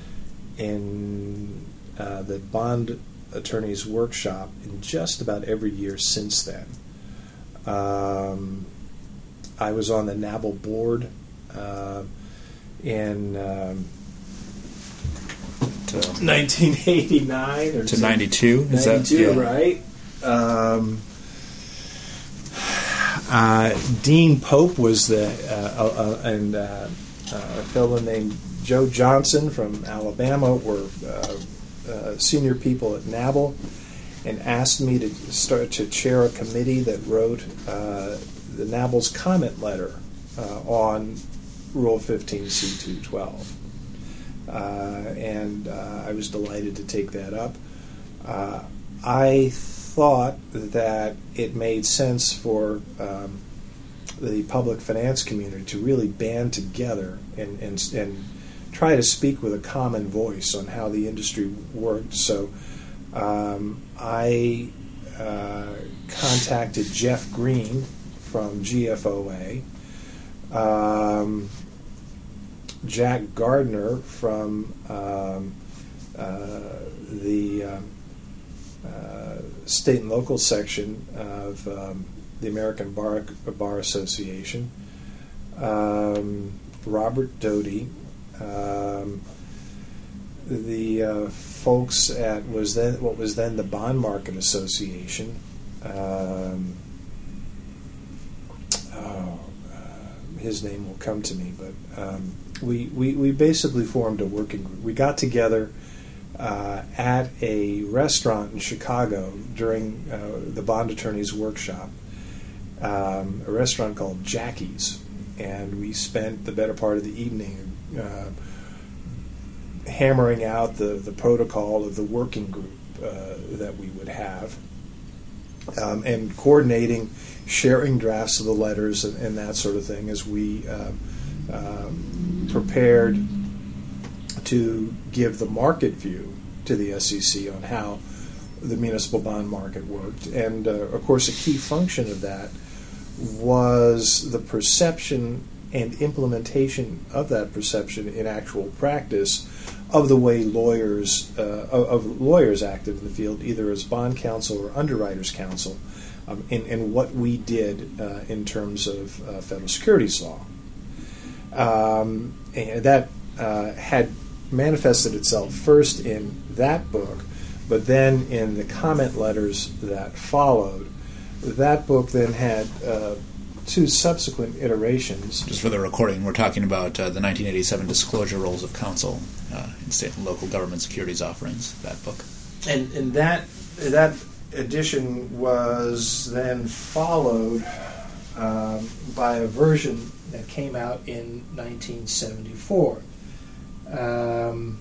in uh, the Bond Attorneys Workshop in just about every year since then. Um, I was on the NABL board uh, in um, to nineteen eighty-nine or to ninety-two. Is ninety-two, that yeah. right? Um, uh, Dean Pope was the uh, uh, and uh, uh, a fellow named Joe Johnson from Alabama were Uh, Uh, senior people at NABL, and asked me to start to chair a committee that wrote uh, the NABL's comment letter uh, on Rule fifteen C two twelve. Uh, and uh, I was delighted to take that up. Uh, I thought that it made sense for um, the public finance community to really band together and and, and try to speak with a common voice on how the industry worked. So um, I uh, contacted Jeff Green from G F O A, um, Jack Gardner from um, uh, the um, uh, state and local section of um, the American Bar, Bar Association, um, Robert Doty, Um, the uh, folks at was then what was then the Bond Market Association. Um, oh, uh, his name will come to me, but um, we, we we basically formed a working group. We got together uh, at a restaurant in Chicago during uh, the Bond Attorneys Workshop, um, a restaurant called Jackie's, and we spent the better part of the evening Uh, hammering out the, the protocol of the working group uh, that we would have, um, and coordinating, sharing drafts of the letters and, and that sort of thing as we uh, um, prepared to give the market view to the S E C on how the municipal bond market worked. And, uh, of course, a key function of that was the perception and implementation of that perception in actual practice of the way lawyers uh, of, of lawyers acted in the field, either as bond counsel or underwriters counsel, um, and, and what we did uh, in terms of uh, federal securities law. Um, and that uh, had manifested itself first in that book, but then in the comment letters that followed. That book then had uh, two subsequent iterations. Just for the recording, we're talking about uh, the nineteen eighty-seven Disclosure Rules of Counsel uh, in State and Local Government Securities Offerings, that book. And, and that that edition was then followed um, by a version that came out in nineteen seventy-four. Um,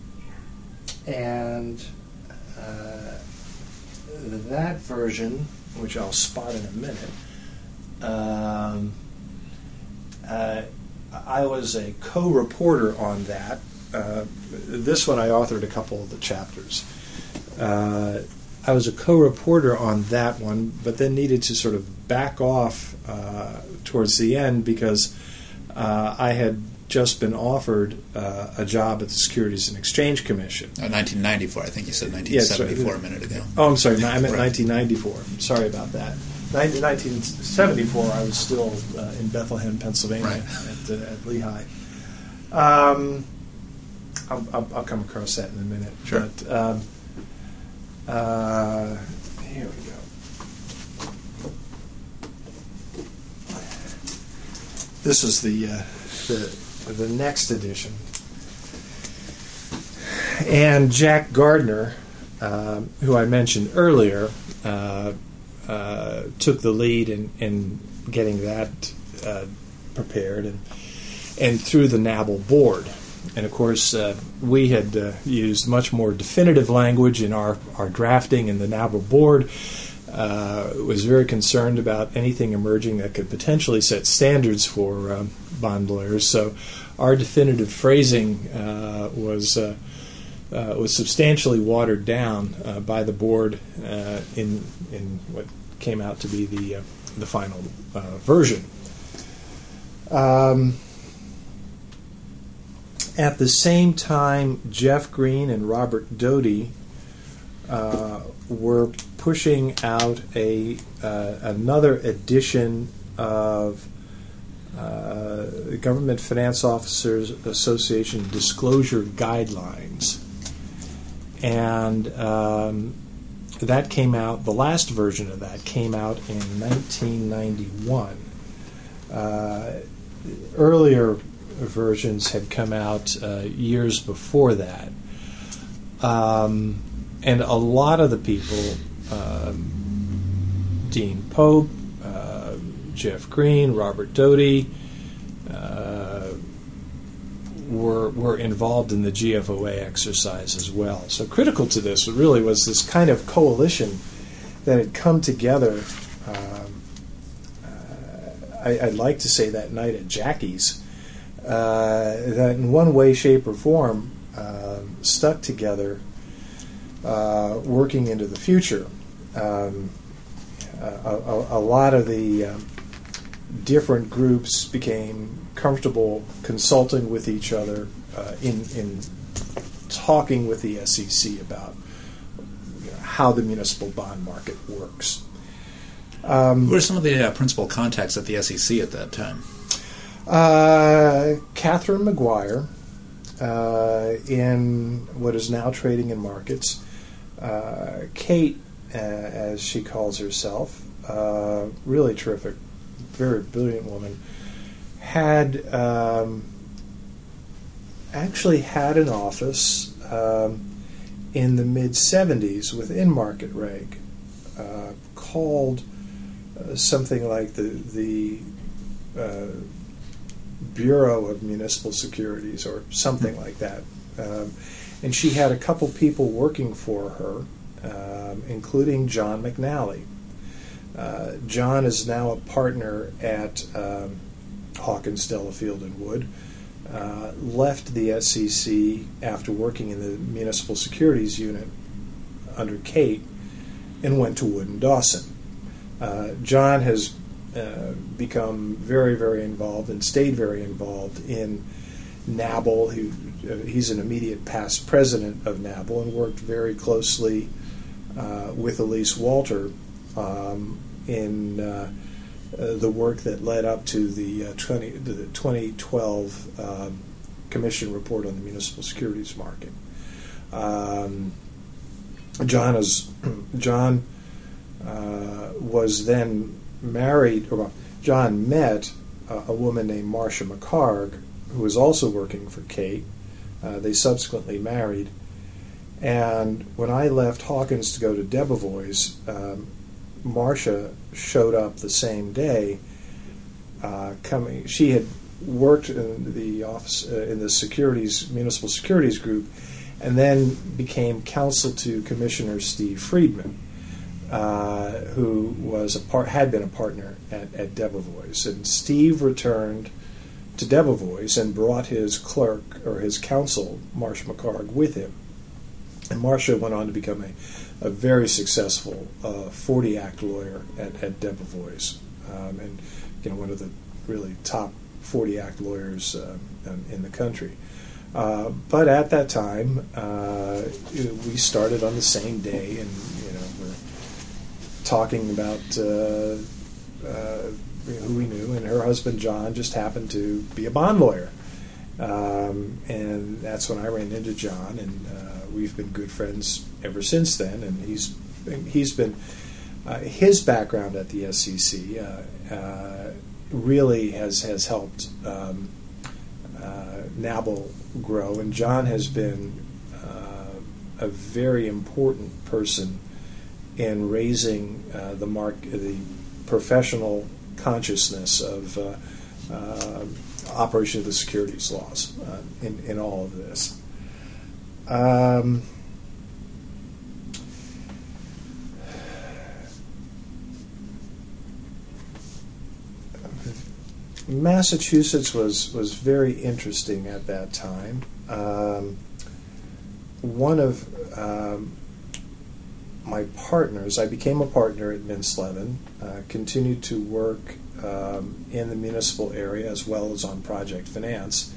and uh, that version, which I'll spot in a minute, um, uh, I was a co-reporter on that. Uh, this one I authored a couple of the chapters. Uh, I was a co-reporter on that one, but then needed to sort of back off uh, towards the end because uh, I had just been offered uh, a job at the Securities and Exchange Commission. Uh, nineteen ninety-four, I think you said nineteen seventy-four yes, a minute ago. Oh, I'm sorry, I meant right. nineteen ninety-four. Sorry about that. nineteen seventy-four, I was still uh, in Bethlehem, Pennsylvania, right. at, uh, at Lehigh. Um, I'll, I'll, I'll come across that in a minute. Sure. But, um, uh, here we go. This is the uh, the the next edition, and Jack Gardner, um, who I mentioned earlier, uh, uh, took the lead in, in getting that uh, prepared, and and through the NABL board. And, of course, uh, we had uh, used much more definitive language in our, our drafting, and the NABL board uh, was very concerned about anything emerging that could potentially set standards for um, bond lawyers. So our definitive phrasing uh, was uh, uh, was substantially watered down uh, by the board uh, in in what came out to be the uh, the final uh, version. Um, At the same time, Jeff Green and Robert Doty uh, were pushing out a uh, another edition of uh, the Government Finance Officers Association Disclosure Guidelines, and um, that came out. The last version of that came out in nineteen ninety-one. Uh, earlier versions had come out uh, years before that. Um, and a lot of the people, um, Dean Pope, uh, Jeff Green, Robert Doty, uh, were were involved in the G F O A exercise as well. So critical to this really was this kind of coalition that had come together. Um, uh, I, I'd like to say that night at Jackie's, Uh, that in one way, shape, or form uh, stuck together, uh, working into the future. Um, a, a, a lot of the um, different groups became comfortable consulting with each other uh, in, in talking with the S E C about you know, how the municipal bond market works. Um, Who are some of the uh, principal contacts at the S E C at that time? Uh, Catherine McGuire uh, in what is now Trading and Markets. Uh, Kate, uh, as she calls herself, uh, really terrific, very brilliant woman, had um, actually had an office um, in the mid seventies within Market Reg uh, called uh, something like the the uh, Bureau of Municipal Securities or something like that. Um, and she had a couple people working for her, um, including John McNally. Uh, John is now a partner at um, Hawkins, Delafield and Wood. Uh, left the S E C after working in the Municipal Securities Unit under Kate and went to Wood and Dawson. Uh, John has Uh, become very, very involved and stayed very involved in NABL. He, uh, he's an immediate past president of NABL and worked very closely uh, with Elise Walter um, in uh, uh, the work that led up to the, uh, twenty, the twenty twelve um, Commission report on the municipal securities market. Um, John is John uh, was then married, or John met uh, a woman named Marcia McHargue, who was also working for Kate. Uh, they subsequently married. And when I left Hawkins to go to Debevoise, um, Marcia showed up the same day. Uh, coming, she had worked in the office uh, in the securities municipal securities group, and then became counsel to Commissioner Steve Friedman, uh, who was a part had been a partner at, at Debevoise. And Steve returned to Debevoise and brought his clerk or his counsel, Marcia McHargue, with him. And Marcia went on to become a, a very successful uh, forty act lawyer at, at Debevoise, um, and you know one of the really top forty act lawyers uh, in the country. Uh, but at that time, uh, we started on the same day, and you know we're talking about uh, uh, who we knew, and her husband John just happened to be a bond lawyer, um, and that's when I ran into John, and uh, we've been good friends ever since then. And he's he's been uh, his background at the S E C uh, uh, really has has helped um, uh, NABL grow, and John has been uh, a very important person in raising uh, the mark the professional consciousness of uh, uh, operation of the securities laws uh, in in all of this. Um, Massachusetts was, was very interesting at that time. Um, one of um, my partners, I became a partner at Mintz Levin, uh, continued to work um, in the municipal area as well as on project finance.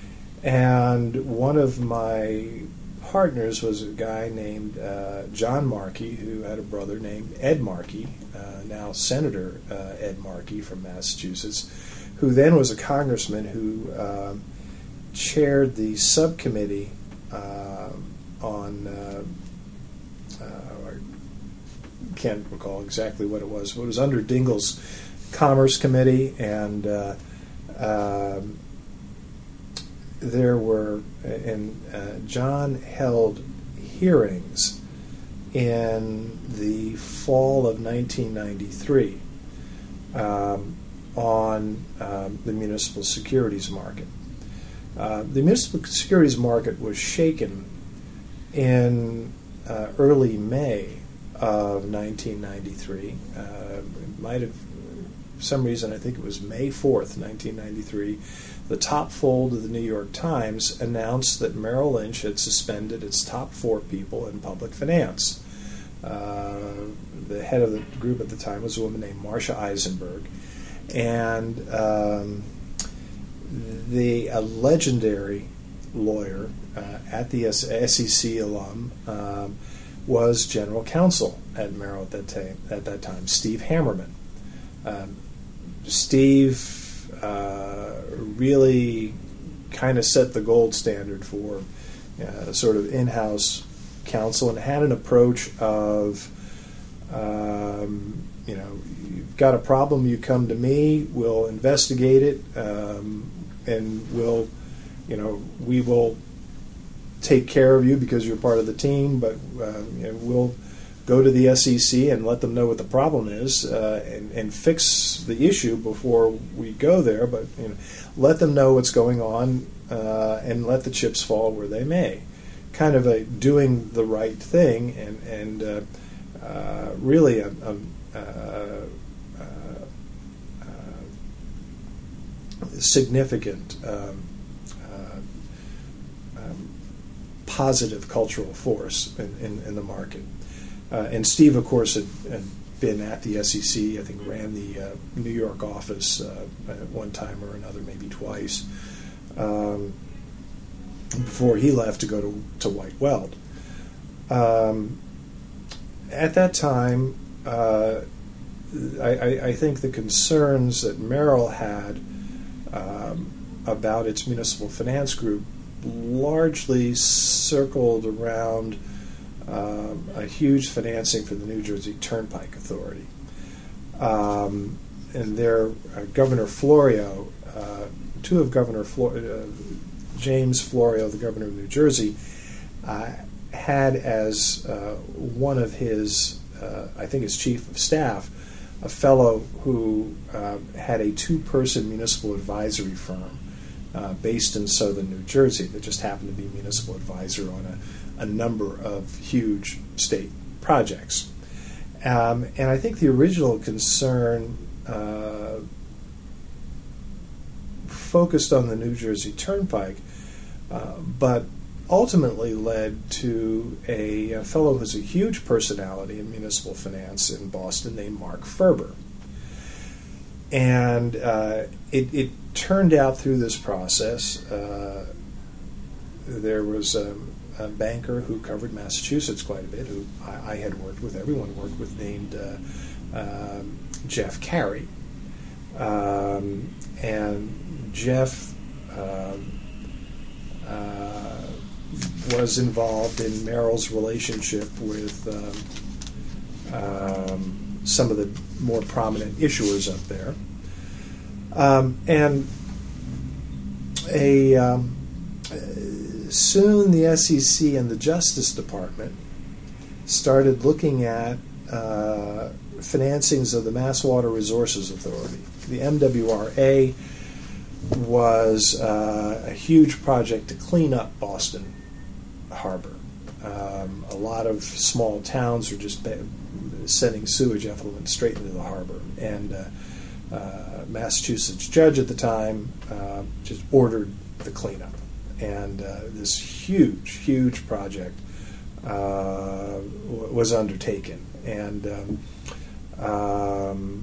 And one of my partners was a guy named uh, John Markey, who had a brother named Ed Markey, uh, now Senator uh, Ed Markey from Massachusetts, who then was a congressman who um, chaired the subcommittee uh, on, uh, uh, I can't recall exactly what it was, but it was under Dingell's Commerce Committee, and uh, um, there were, and uh, John held hearings in the fall of nineteen ninety-three um, on um, the municipal securities market. Uh, the municipal securities market was shaken in uh, early May of nineteen ninety-three. Uh, it might have, for some reason, I think it was May fourth, nineteen ninety-three. The top fold of the New York Times announced that Merrill Lynch had suspended its top four people in public finance. Uh, the head of the group at the time was a woman named Marcia Eisenberg. And um, the a legendary lawyer uh, at the S E C alum um, was general counsel at Merrill at that time, at that time Steve Hammerman. Um, Steve uh, really kind of set the gold standard for uh, sort of in-house counsel, and had an approach of, um, you know, you've got a problem, you come to me, we'll investigate it, um, and we'll, you know, we will take care of you because you're part of the team, but uh, you know, we'll go to the S E C and let them know what the problem is, uh, and, and fix the issue before we go there, but you know, let them know what's going on, uh, and let the chips fall where they may. Kind of a doing the right thing, and, and uh, uh, really a, a, a, a significant um, uh, um, positive cultural force in, in, in the market. Uh, and Steve, of course, had, had been at the S E C, I think ran the uh, New York office uh, at one time or another, maybe twice, um, before he left to go to, to White Weld. Um, at that time, uh, I, I, I think the concerns that Merrill had um, about its municipal finance group largely circled around Um, a huge financing for the New Jersey Turnpike Authority. Um, and their uh, Governor Florio, uh, two of Governor Flor- uh, James Florio, the governor of New Jersey, uh, had as uh, one of his, uh, I think his chief of staff, a fellow who uh, had a two-person municipal advisory firm uh, based in southern New Jersey that just happened to be municipal advisor on a, a number of huge state projects. Um, and I think the original concern uh, focused on the New Jersey Turnpike, uh, but ultimately led to a, a fellow who's a huge personality in municipal finance in Boston named Mark Ferber. And uh, it, it turned out through this process, uh, there was a, a banker who covered Massachusetts quite a bit, who I, I had worked with, everyone worked with, named uh, uh, Jeff Carey. Um, and Jeff uh, uh, was involved in Merrill's relationship with um, um, some of the more prominent issuers up there. Um, and a um, soon the S E C and the Justice Department started looking at uh, financings of the Mass Water Resources Authority. The M W R A was uh, a huge project to clean up Boston Harbor. Um, a lot of small towns were just ba- sending sewage effluent straight into the harbor, and uh, uh, Massachusetts judge at the time uh, just ordered the cleanup, and uh, this huge, huge project uh, w- was undertaken, and um, um,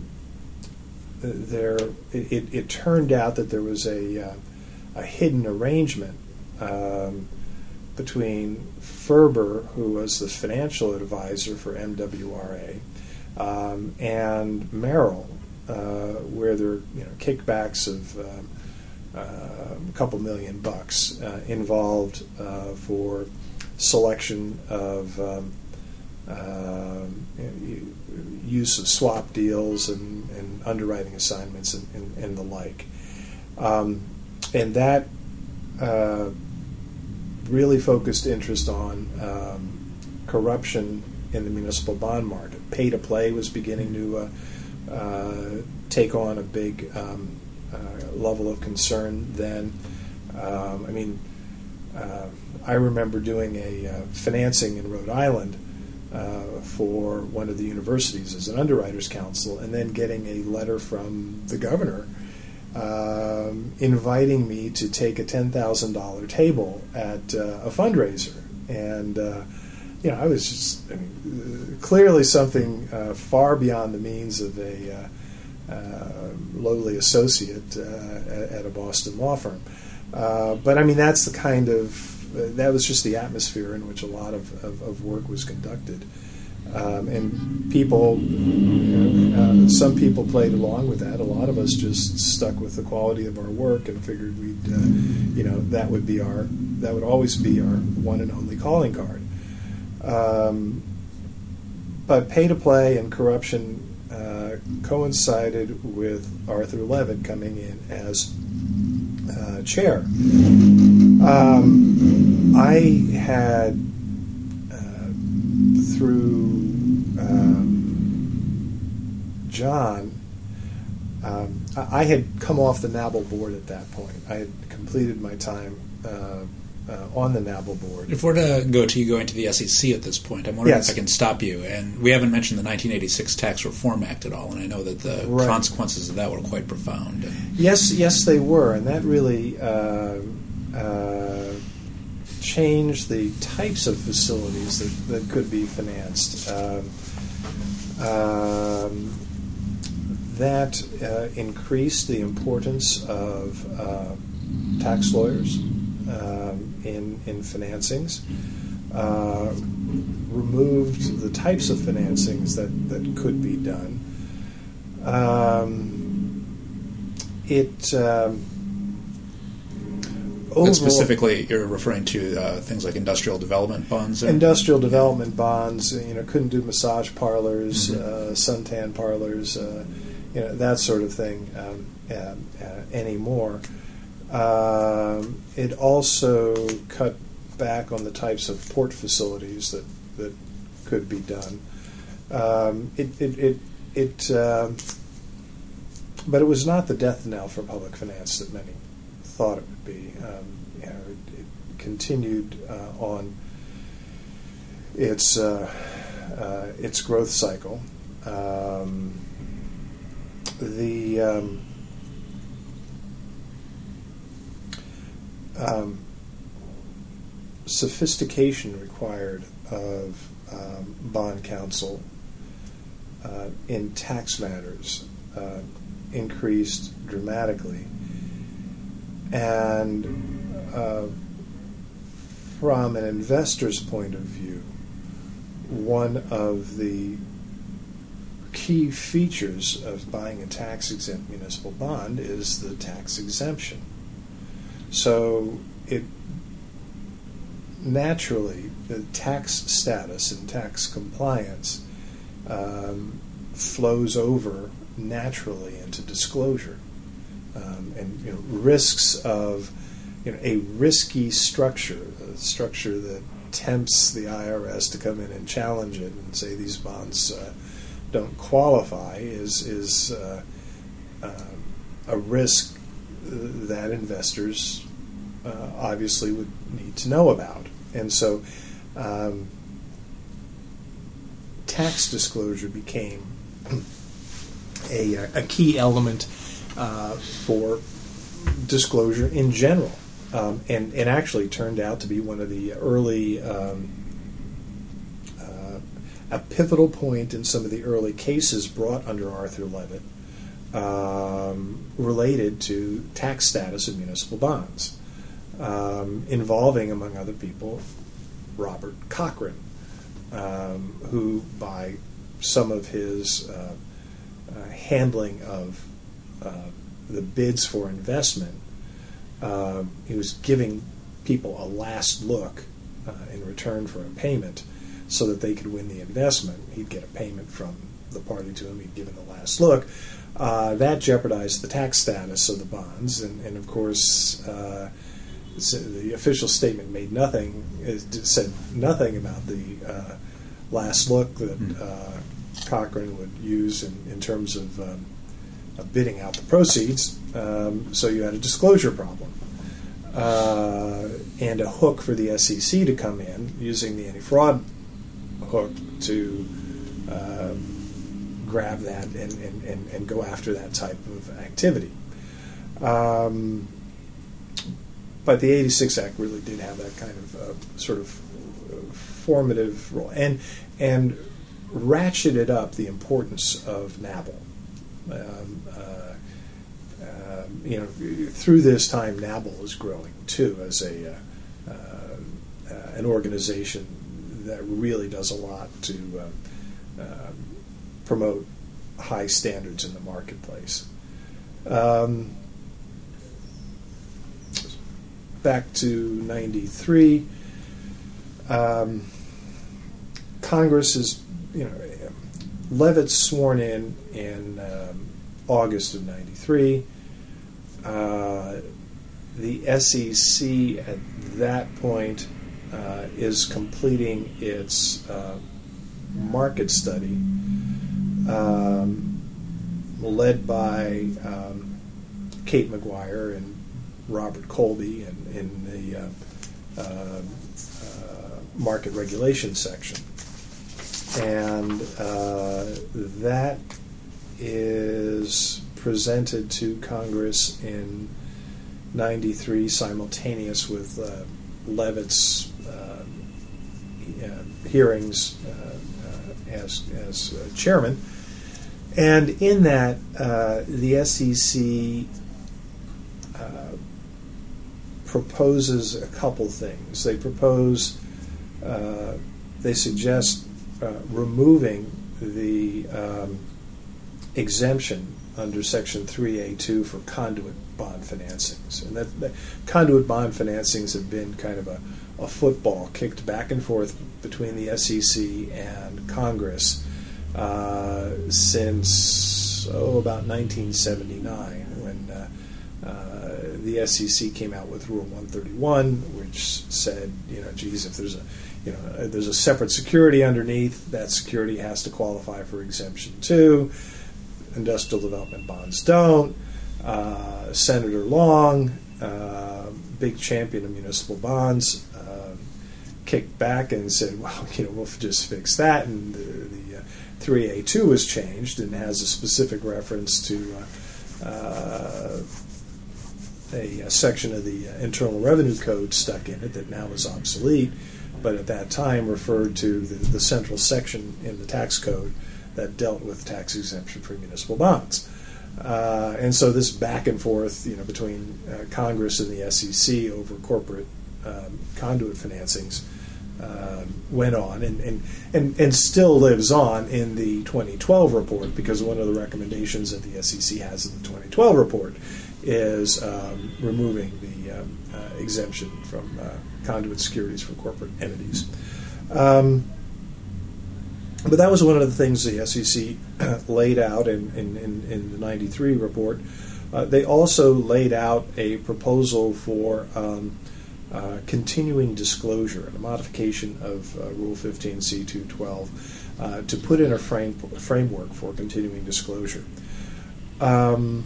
there it, it, it turned out that there was a uh, a hidden arrangement Um, between Ferber, who was the financial advisor for M W R A, um, and Merrill, uh, where there were you know, kickbacks of um, uh, a couple million bucks uh, involved uh, for selection of um, uh, use of swap deals and, and underwriting assignments and, and, and the like. Um, and that uh, really focused interest on um, corruption in the municipal bond market. Pay to play was beginning to uh, uh, take on a big um, uh, level of concern then. Um, I mean, uh, I remember doing a uh, financing in Rhode Island uh, for one of the universities as an underwriters council, and then getting a letter from the governor Um, inviting me to take a ten thousand dollars table at uh, a fundraiser. And, uh, you know, I was just I mean, clearly something uh, far beyond the means of a uh, uh, lowly associate uh, at, at a Boston law firm. Uh, but, I mean, that's the kind of, uh, that was just the atmosphere in which a lot of, of, of work was conducted. Um, and people, you know, uh, some people played along with that. A lot of us just stuck with the quality of our work and figured we'd, uh, you know, that would be our, that would always be our one and only calling card. Um, but pay to play and corruption uh, coincided with Arthur Levitt coming in as uh, chair. Um, I had through um, John, um, I, I had come off the NABL board at that point. I had completed my time uh, uh, on the NABL board. If we're to go to you going to the S E C at this point, I'm wondering yes. if I can stop you. And we haven't mentioned the nineteen eighty-six Tax Reform Act at all, and I know that the right. consequences of that were quite profound. Yes, yes, they were, and that really uh, uh, changed the types of facilities that, that could be financed. Um, um, that uh, increased the importance of uh, tax lawyers um, in, in financings, uh, removed the types of financings that, that could be done. Um, it um, And specifically, you're referring to uh, things like industrial development bonds? And, industrial development bonds, you know, couldn't do massage parlors, mm-hmm. uh, suntan parlors, uh, you know, that sort of thing um, uh, uh, anymore. Um, it also cut back on the types of port facilities that, that could be done. Um, it it it, it um, but it was not the death knell for public finance that many thought it would be. Um, you know, it, it continued uh, on its uh, uh, its growth cycle. Um, the um, um, sophistication required of um, bond counsel uh, in tax matters uh, increased dramatically, and uh, from an investor's point of view, one of the key features of buying a tax-exempt municipal bond is the tax exemption. So it naturally, the tax status and tax compliance um, flows over naturally into disclosure, um, and you know, risks of you know a risky structure, a structure that tempts the I R S to come in and challenge it and say these bonds uh, don't qualify is is uh, uh, a risk that investors uh, obviously would need to know about. And so um, tax disclosure became a, a key element uh, for disclosure in general, um, and, and actually turned out to be one of the early, um, uh, a pivotal point in some of the early cases brought under Arthur Levitt um, related to tax status of municipal bonds. Um, involving, among other people, Robert Cochran, um, who, by some of his uh, uh, handling of uh, the bids for investment, uh, he was giving people a last look uh, in return for a payment so that they could win the investment. He'd get a payment from the party to whom he'd given the last look. Uh, that jeopardized the tax status of the bonds, and, and of course, uh, the official statement made nothing, it said nothing about the uh, last look that uh, Cochran would use in, in terms of, um, of bidding out the proceeds. Um, so you had a disclosure problem uh, and a hook for the S E C to come in using the anti-fraud hook to uh, grab that and, and, and, and go after that type of activity. Um, But the eighty-six Act really did have that kind of uh, sort of uh, formative role, and and ratcheted up the importance of NABL. Um, uh, uh, you know, through this time, NABL is growing too as a uh, uh, uh, an organization that really does a lot to uh, uh, promote high standards in the marketplace. Um, Back to ninety-three, um, Congress is, you know, Levitt's sworn in in um, August of ninety-three. Uh, the S E C at that point uh, is completing its uh, market study, um, led by um, Kate McGuire and Robert Colby in, in the uh, uh, uh, market regulation section. And uh, that is presented to Congress in ninety-three, simultaneous with uh, Levitt's uh, uh, hearings uh, uh, as, as uh, chairman. And in that, uh, the S E C uh, proposes a couple things. They propose, uh, they suggest uh, removing the um, exemption under Section three A two for conduit bond financings. And that, that conduit bond financings have been kind of a, a football kicked back and forth between the S E C and Congress uh, since was, oh, about nineteen seventy-nine, when uh, uh, the S E C came out with Rule one thirty-one, which said, you know, geez, if there's a, you know, there's a separate security underneath, that security has to qualify for exemption too. Industrial development bonds don't. Uh, Senator Long, uh, big champion of municipal bonds, uh, kicked back and said, well, you know, we'll just fix that. And the, the uh, three A two was changed and has a specific reference to uh, uh, a, a section of the Internal Revenue Code stuck in it that now is obsolete, but at that time referred to the, the central section in the tax code that dealt with tax exemption for municipal bonds. Uh, and so this back and forth, you know, between uh, Congress and the S E C over corporate um, conduit financings uh, went on, and, and, and, and still lives on in the twenty twelve report, because one of the recommendations that the S E C has in the twenty twelve report is um, removing the um, uh, exemption from uh, conduit securities for corporate entities. Um, But that was one of the things the S E C laid out in, in, in, in the ninety-three report. Uh, they also laid out a proposal for um, uh, continuing disclosure and a modification of uh, Rule fifteen C two twelve uh, to put in a frame, framework for continuing disclosure. Um,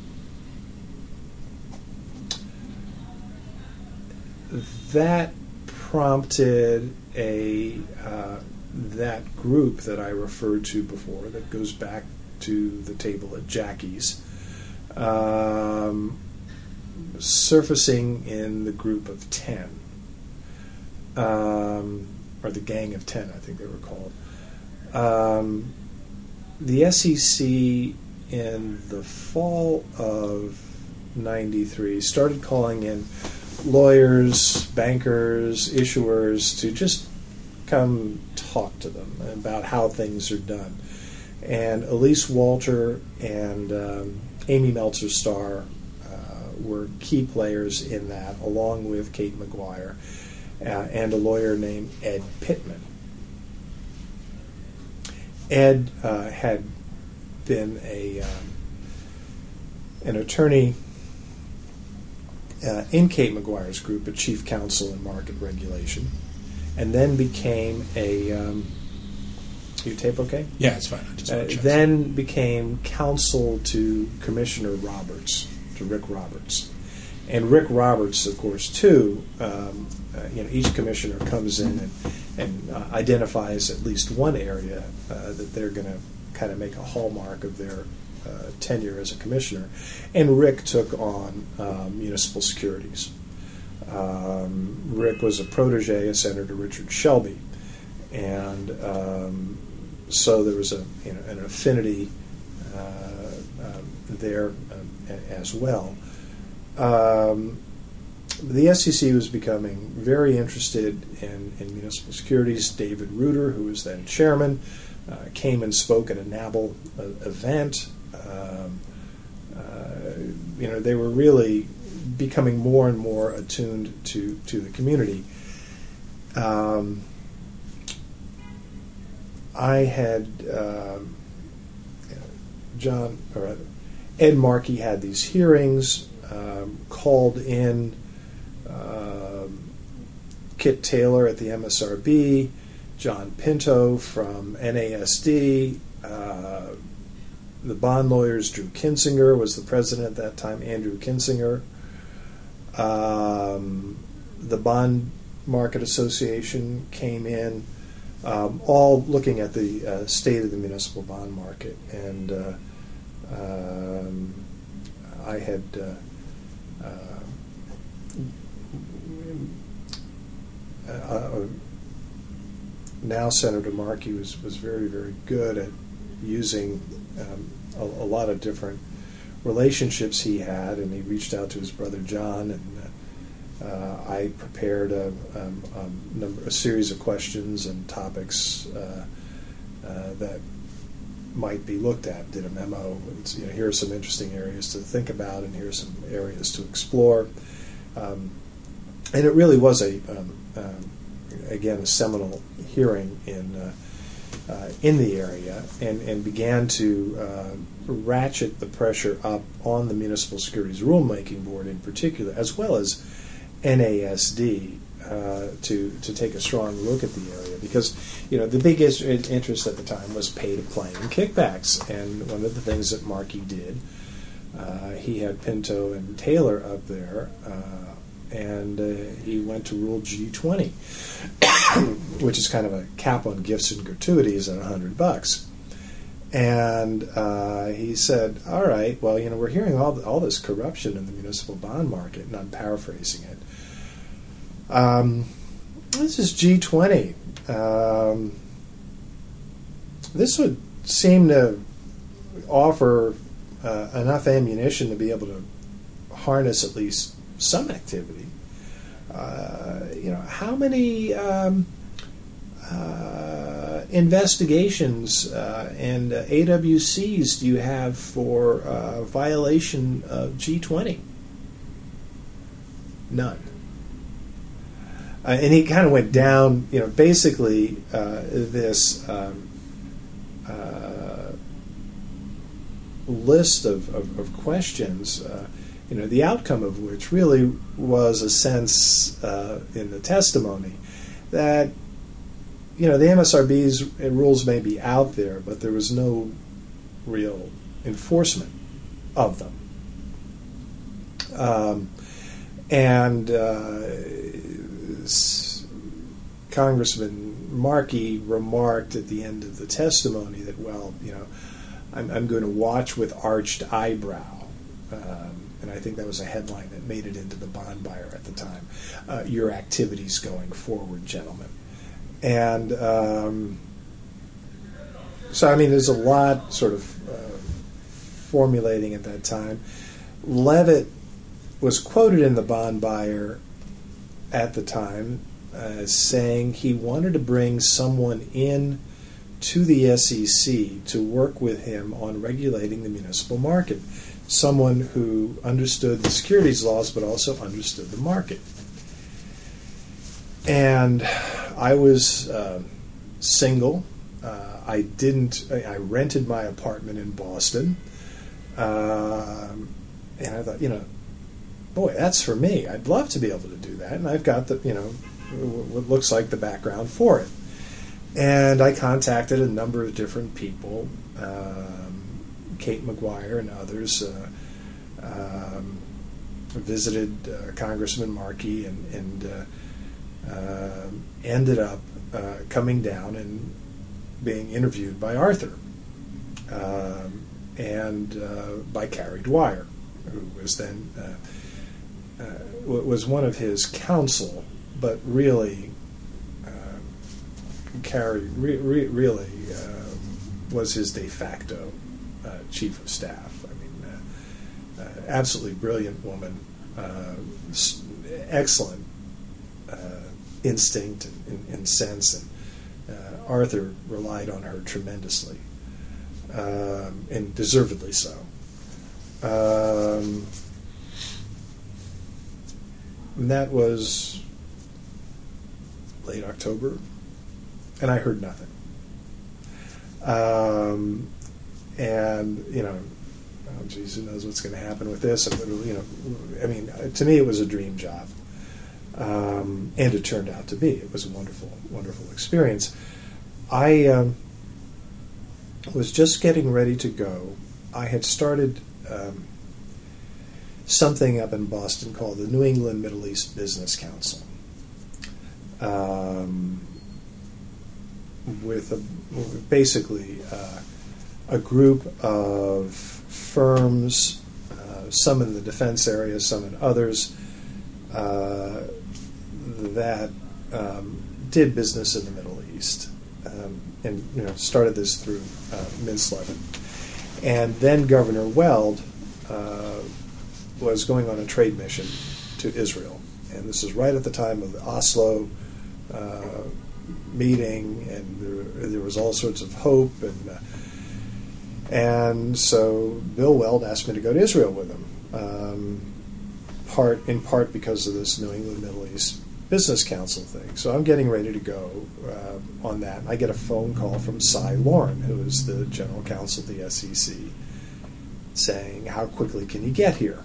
that prompted a... Uh, that group that I referred to before, that goes back to the table at Jackie's, um, surfacing in the group of ten, um, or the Gang of Ten, I think they were called. Um, the S E C in the fall of ninety-three started calling in lawyers, bankers, issuers to just come talk to them about how things are done. And Elise Walter and um, Amy Meltzer-Starr uh, were key players in that, along with Kate McGuire uh, and a lawyer named Ed Pittman. Ed uh, had been a um, an attorney uh, in Kate McGuire's group, a chief counsel in market regulation, and then became a, um, your tape okay? Yeah, it's fine. I just Uh, then became counsel to Commissioner Roberts, to Rick Roberts. And Rick Roberts, of course, too, um, uh, you know, each commissioner comes in and, and uh, identifies at least one area uh, that they're going to kind of make a hallmark of their uh, tenure as a commissioner. And Rick took on um, municipal securities. Um, Rick was a protege of Senator Richard Shelby, and um, so there was a you know an affinity uh, uh, there uh, as well. Um, the S E C was becoming very interested in, in municipal securities. David Reuter, who was then chairman, uh, came and spoke at a NABL uh, event. Um, uh, you know, they were really becoming more and more attuned to, to the community. Um, I had um, John or Ed Markey had these hearings, um, called in uh, Kit Taylor at the M S R B, John Pinto from N A S D, uh, the bond lawyers. Drew Kinsinger was the president at that time, Andrew Kinsinger. Um, the Bond Market Association came in, um, all looking at the uh, state of the municipal bond market. And uh, um, I had uh, uh, uh, now Senator Markey was, was very, very good at using um, a, a lot of different relationships he had, and he reached out to his brother John, and uh, uh, I prepared a, um, a, number, a series of questions and topics uh, uh, that might be looked at. Did a memo, and, you know, here are some interesting areas to think about, and here are some areas to explore. Um, and it really was a, um, um, again, a seminal hearing in uh, uh, in the area and, and began to uh, ratchet the pressure up on the Municipal Securities Rulemaking Board in particular, as well as N A S D, uh, to to take a strong look at the area, because you know the biggest interest at the time was pay-to-play and kickbacks, and one of the things that Markey did, uh, he had Pinto and Taylor up there, uh, and uh, he went to Rule G twenty, which is kind of a cap on gifts and gratuities at a hundred bucks. And uh, he said, all right, well, you know, we're hearing all, all this corruption in the municipal bond market, and I'm paraphrasing it. Um, this is G twenty. Um, this would seem to offer uh, enough ammunition to be able to harness at least some activity. Uh, you know, how many um, uh, investigations uh, and uh, A W Cs do you have for uh, violation of G twenty? None. Uh, and he kind of went down, you know, basically uh, this um, uh, list of, of, of questions, uh, you know, the outcome of which really was a sense uh, in the testimony that, you know, the M S R B's rules may be out there, but there was no real enforcement of them. Um, and uh, Congressman Markey remarked at the end of the testimony that, well, you know, I'm, I'm going to watch with arched eyebrow. Um, and I think that was a headline that made it into the Bond Buyer at the time. Uh, your activities going forward, gentlemen. And um, so, I mean, there's a lot sort of uh, formulating at that time. Levitt was quoted in the Bond Buyer at the time uh, saying he wanted to bring someone in to the S E C to work with him on regulating the municipal market, someone who understood the securities laws but also understood the market. And I was uh, single. Uh, I didn't. I, I rented my apartment in Boston, uh, and I thought, you know, boy, that's for me. I'd love to be able to do that, and I've got the, you know, what looks like the background for it. And I contacted a number of different people, um, Kate McGuire and others. Uh, um, visited uh, Congressman Markey and, and uh, uh, ended up uh, coming down and being interviewed by Arthur um, and uh, by Carrie Dwyer, who was then uh, uh, was one of his counsel, but really uh, Carrie re- re- really uh, was his de facto uh, chief of staff. I mean, uh, uh, absolutely brilliant woman, uh, excellent uh, instinct and, and sense, and uh, Arthur relied on her tremendously, um, and deservedly so. Um, and that was late October, and I heard nothing. Um, and, you know, oh, geez, who knows what's going to happen with this? And, you know, I mean, to me, it was a dream job. Um, and it turned out to be. It was a wonderful, wonderful experience. I um, was just getting ready to go. I had started um, something up in Boston called the New England Middle East Business Council, um, with a, basically uh, a group of firms, uh, some in the defense area, some in others, uh, that um, did business in the Middle East, um, and you know started this through uh, Minslevin. And then Governor Weld uh, was going on a trade mission to Israel, and this is right at the time of the Oslo uh, meeting, and there, there was all sorts of hope, and uh, and so Bill Weld asked me to go to Israel with him, um, part in part because of this New England Middle East business council thing. So I'm getting ready to go uh, on that. And I get a phone call from Cy Lauren, who is the general counsel of the S E C, saying, how quickly can you get here?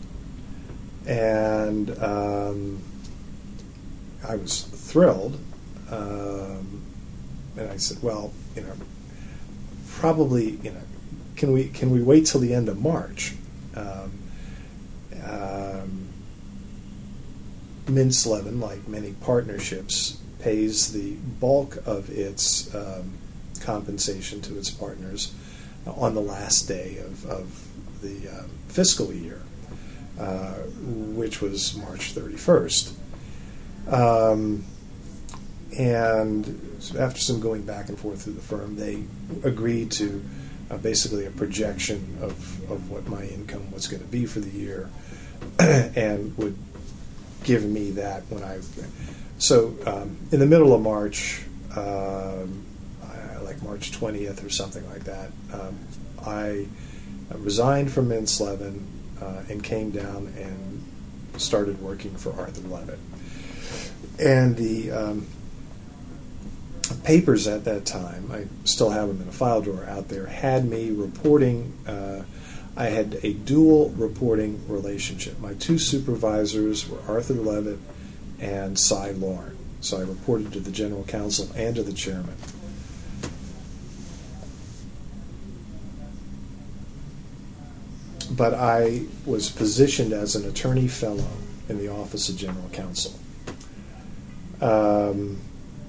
And um, I was thrilled. Um, and I said, well, you know, probably, you know, can we can we wait till the end of March? Um, um, Minslevin, like many partnerships, pays the bulk of its um, compensation to its partners on the last day of, of the um, fiscal year, uh, which was March thirty-first. Um, and after some going back and forth through the firm, they agreed to uh, basically a projection of, of what my income was going to be for the year and would give me that when I... So um, in the middle of March, um, I, like March twentieth or something like that, um, I resigned from Minslevin uh, and came down and started working for Arthur Levitt. And the um, papers at that time, I still have them in a file drawer out there, had me reporting. Uh, I had a dual reporting relationship. My two supervisors were Arthur Levitt and Cy Lauren. So I reported to the general counsel and to the chairman. But I was positioned as an attorney fellow in the Office of General Counsel. Um,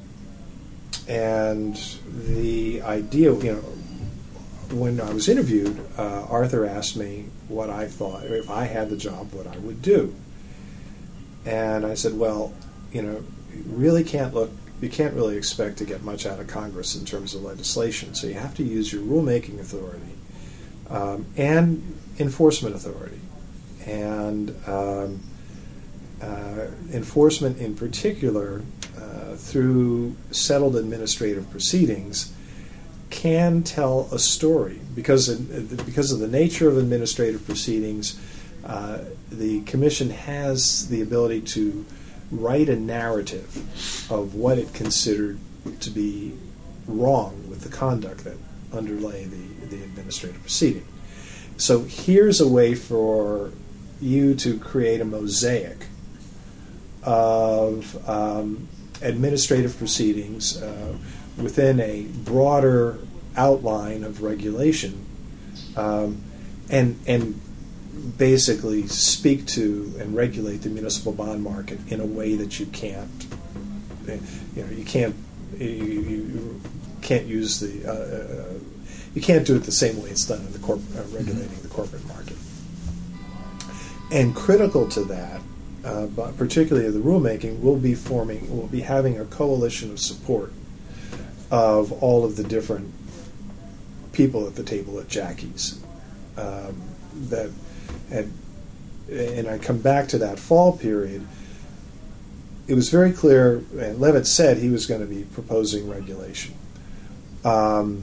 and the idea, you know, when I was interviewed, uh, Arthur asked me what I thought, if I had the job, what I would do. And I said, well, you know, you really can't look, you can't really expect to get much out of Congress in terms of legislation. So you have to use your rulemaking authority um, and enforcement authority. And um, uh, enforcement in particular, uh, through settled administrative proceedings, can tell a story. Because, in, because of the nature of administrative proceedings, uh, the Commission has the ability to write a narrative of what it considered to be wrong with the conduct that underlay the, the administrative proceeding. So here's a way for you to create a mosaic of um, administrative proceedings uh, within a broader outline of regulation, um, and and basically speak to and regulate the municipal bond market in a way that you can't, you know, you can't you, you can't use the uh, uh, you can't do it the same way it's done in the corp- uh, regulating mm-hmm. the corporate market. And critical to that, uh, but particularly the rulemaking, will be forming, will be having a coalition of support of all of the different people at the table at Jackie's. Um, that, and, and I come back to that fall period. It was very clear, and Levitt said he was going to be proposing regulation. Um,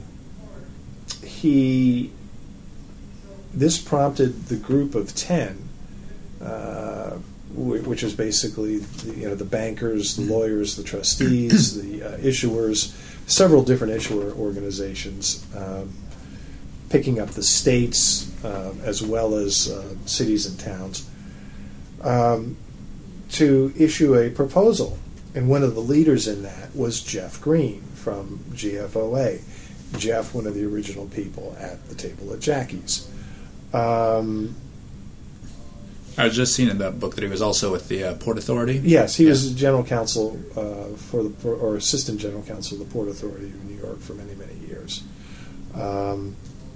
he, this prompted the group of ten. Uh, which is basically the, you know, the bankers, the lawyers, the trustees, the uh, issuers, several different issuer organizations, um, picking up the states uh, as well as uh, cities and towns, um, to issue a proposal. And one of the leaders in that was Jeff Green from G F O A. Jeff, one of the original people at the table at Jackie's. Um, I was just seeing in that book that he was also with the uh, Port Authority. Yes, he yeah. was general counsel uh, for the for, or assistant general counsel of the Port Authority of New York for many many years. Um,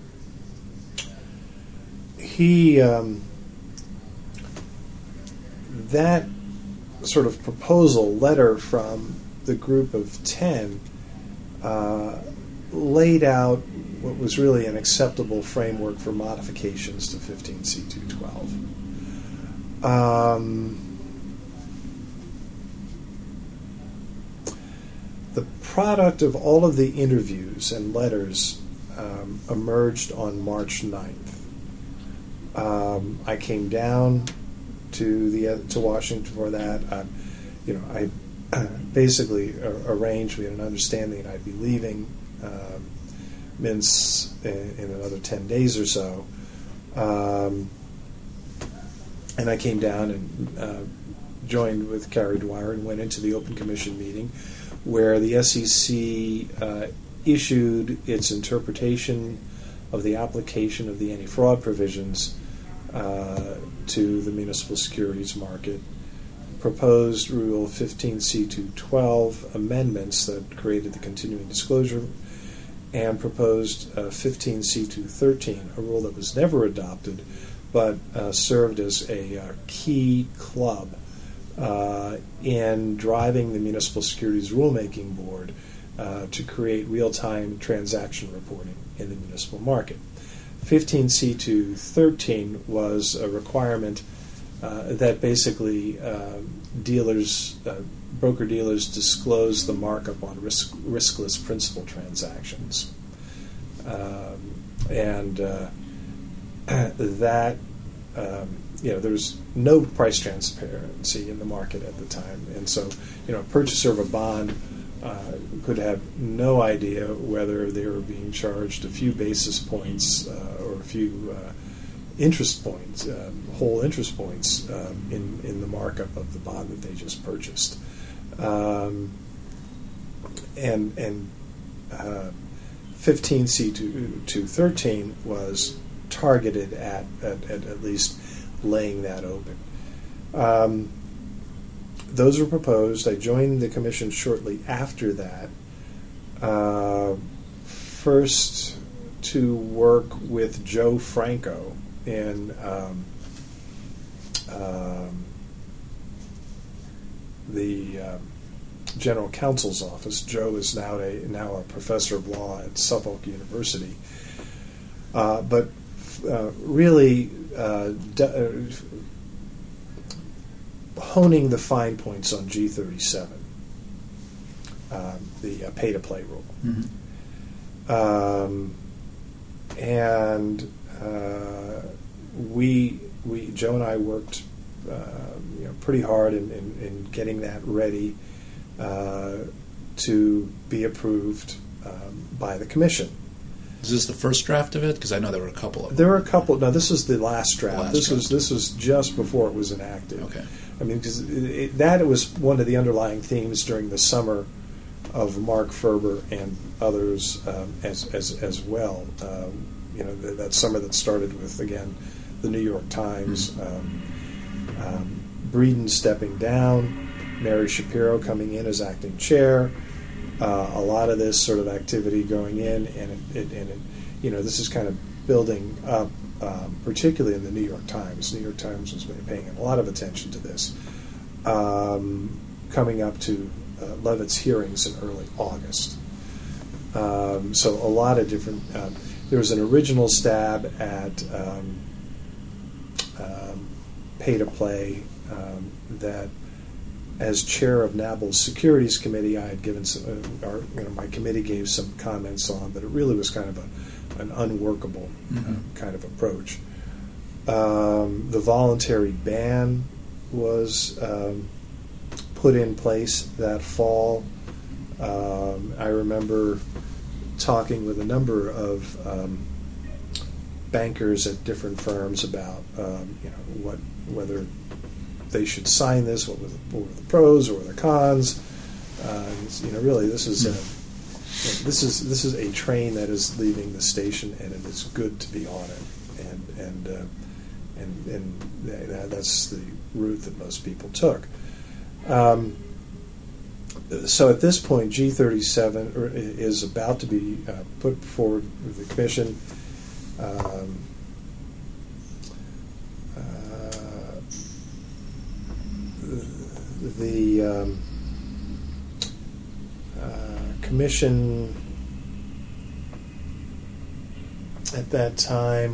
he um, that sort of proposal letter from the group of ten uh, laid out what was really an acceptable framework for modifications to fifteen C two twelve. Um, the product of all of the interviews and letters um, emerged on March ninth. Um, I came down to the uh, to Washington for that. I you know, I basically arranged, we had an understanding that I'd be leaving um, Mintz in, in another ten days or so. Um, and I came down and uh, joined with Carrie Dwyer and went into the Open Commission meeting where the S E C uh, issued its interpretation of the application of the anti-fraud provisions uh, to the municipal securities market, proposed Rule fifteen C two twelve amendments that created the continuing disclosure, and proposed uh, fifteen C two thirteen, a rule that was never adopted but uh, served as a uh, key club uh, in driving the Municipal Securities Rulemaking Board uh, to create real-time transaction reporting in the municipal market. fifteen C two thirteen was a requirement uh, that basically uh, dealers, uh, broker-dealers disclose the markup on risk, riskless principal transactions. Um, and uh, that, um, you know, there was no price transparency in the market at the time. And so, you know, a purchaser of a bond uh, could have no idea whether they were being charged a few basis points uh, or a few uh, interest points, um, whole interest points um, in, in the markup of the bond that they just purchased. Um, and and uh, fifteen C two thirteen was targeted at, at, at at least laying that open. Um, those were proposed. I joined the commission shortly after that, uh, first to work with Joe Franco in um, um, the uh, general counsel's office. Joe is now a now a professor of law at Suffolk University, uh, but uh, really uh, d- uh, honing the fine points on G thirty-seven, uh, the uh, pay-to-play rule, mm-hmm. um, and uh, we we Joe and I worked uh, you know pretty hard in, in, in getting that ready uh, to be approved um, by the commission. Is this the first draft of it? Because I know there were a couple of them. There were a couple. No, this is the last draft. The last this draft. was this was just before it was enacted. Okay. I mean, because that was one of the underlying themes during the summer of Mark Ferber and others um, as, as as well. Um, you know, th- that summer that started with, again, the New York Times, mm-hmm. um, um, Breeden stepping down, Mary Shapiro coming in as acting chair. Uh, a lot of this sort of activity going in, and it, it, and it, you know, this is kind of building up, um, particularly in the New York Times. New York Times was paying a lot of attention to this, um, coming up to uh, Levitt's hearings in early August. Um, so a lot of different. Um, there was an original stab at um, um, pay to play um, that. As chair of N A B L's Securities Committee, I had given some, uh, our, you know, my committee gave some comments on, but it really was kind of a, an unworkable mm-hmm. uh, kind of approach. Um, the voluntary ban was um, put in place that fall. Um, I remember talking with a number of um, bankers at different firms about, um, you know, what whether they should sign this. What were the, what were the pros or the cons? Uh, you know, really, this is a, this is this is a train that is leaving the station, and it is good to be on it. And and uh, and and that, that's the route that most people took. Um, so at this point, G thirty-seven is about to be uh, put forward with the commission. Um, The um, uh, commission at that time,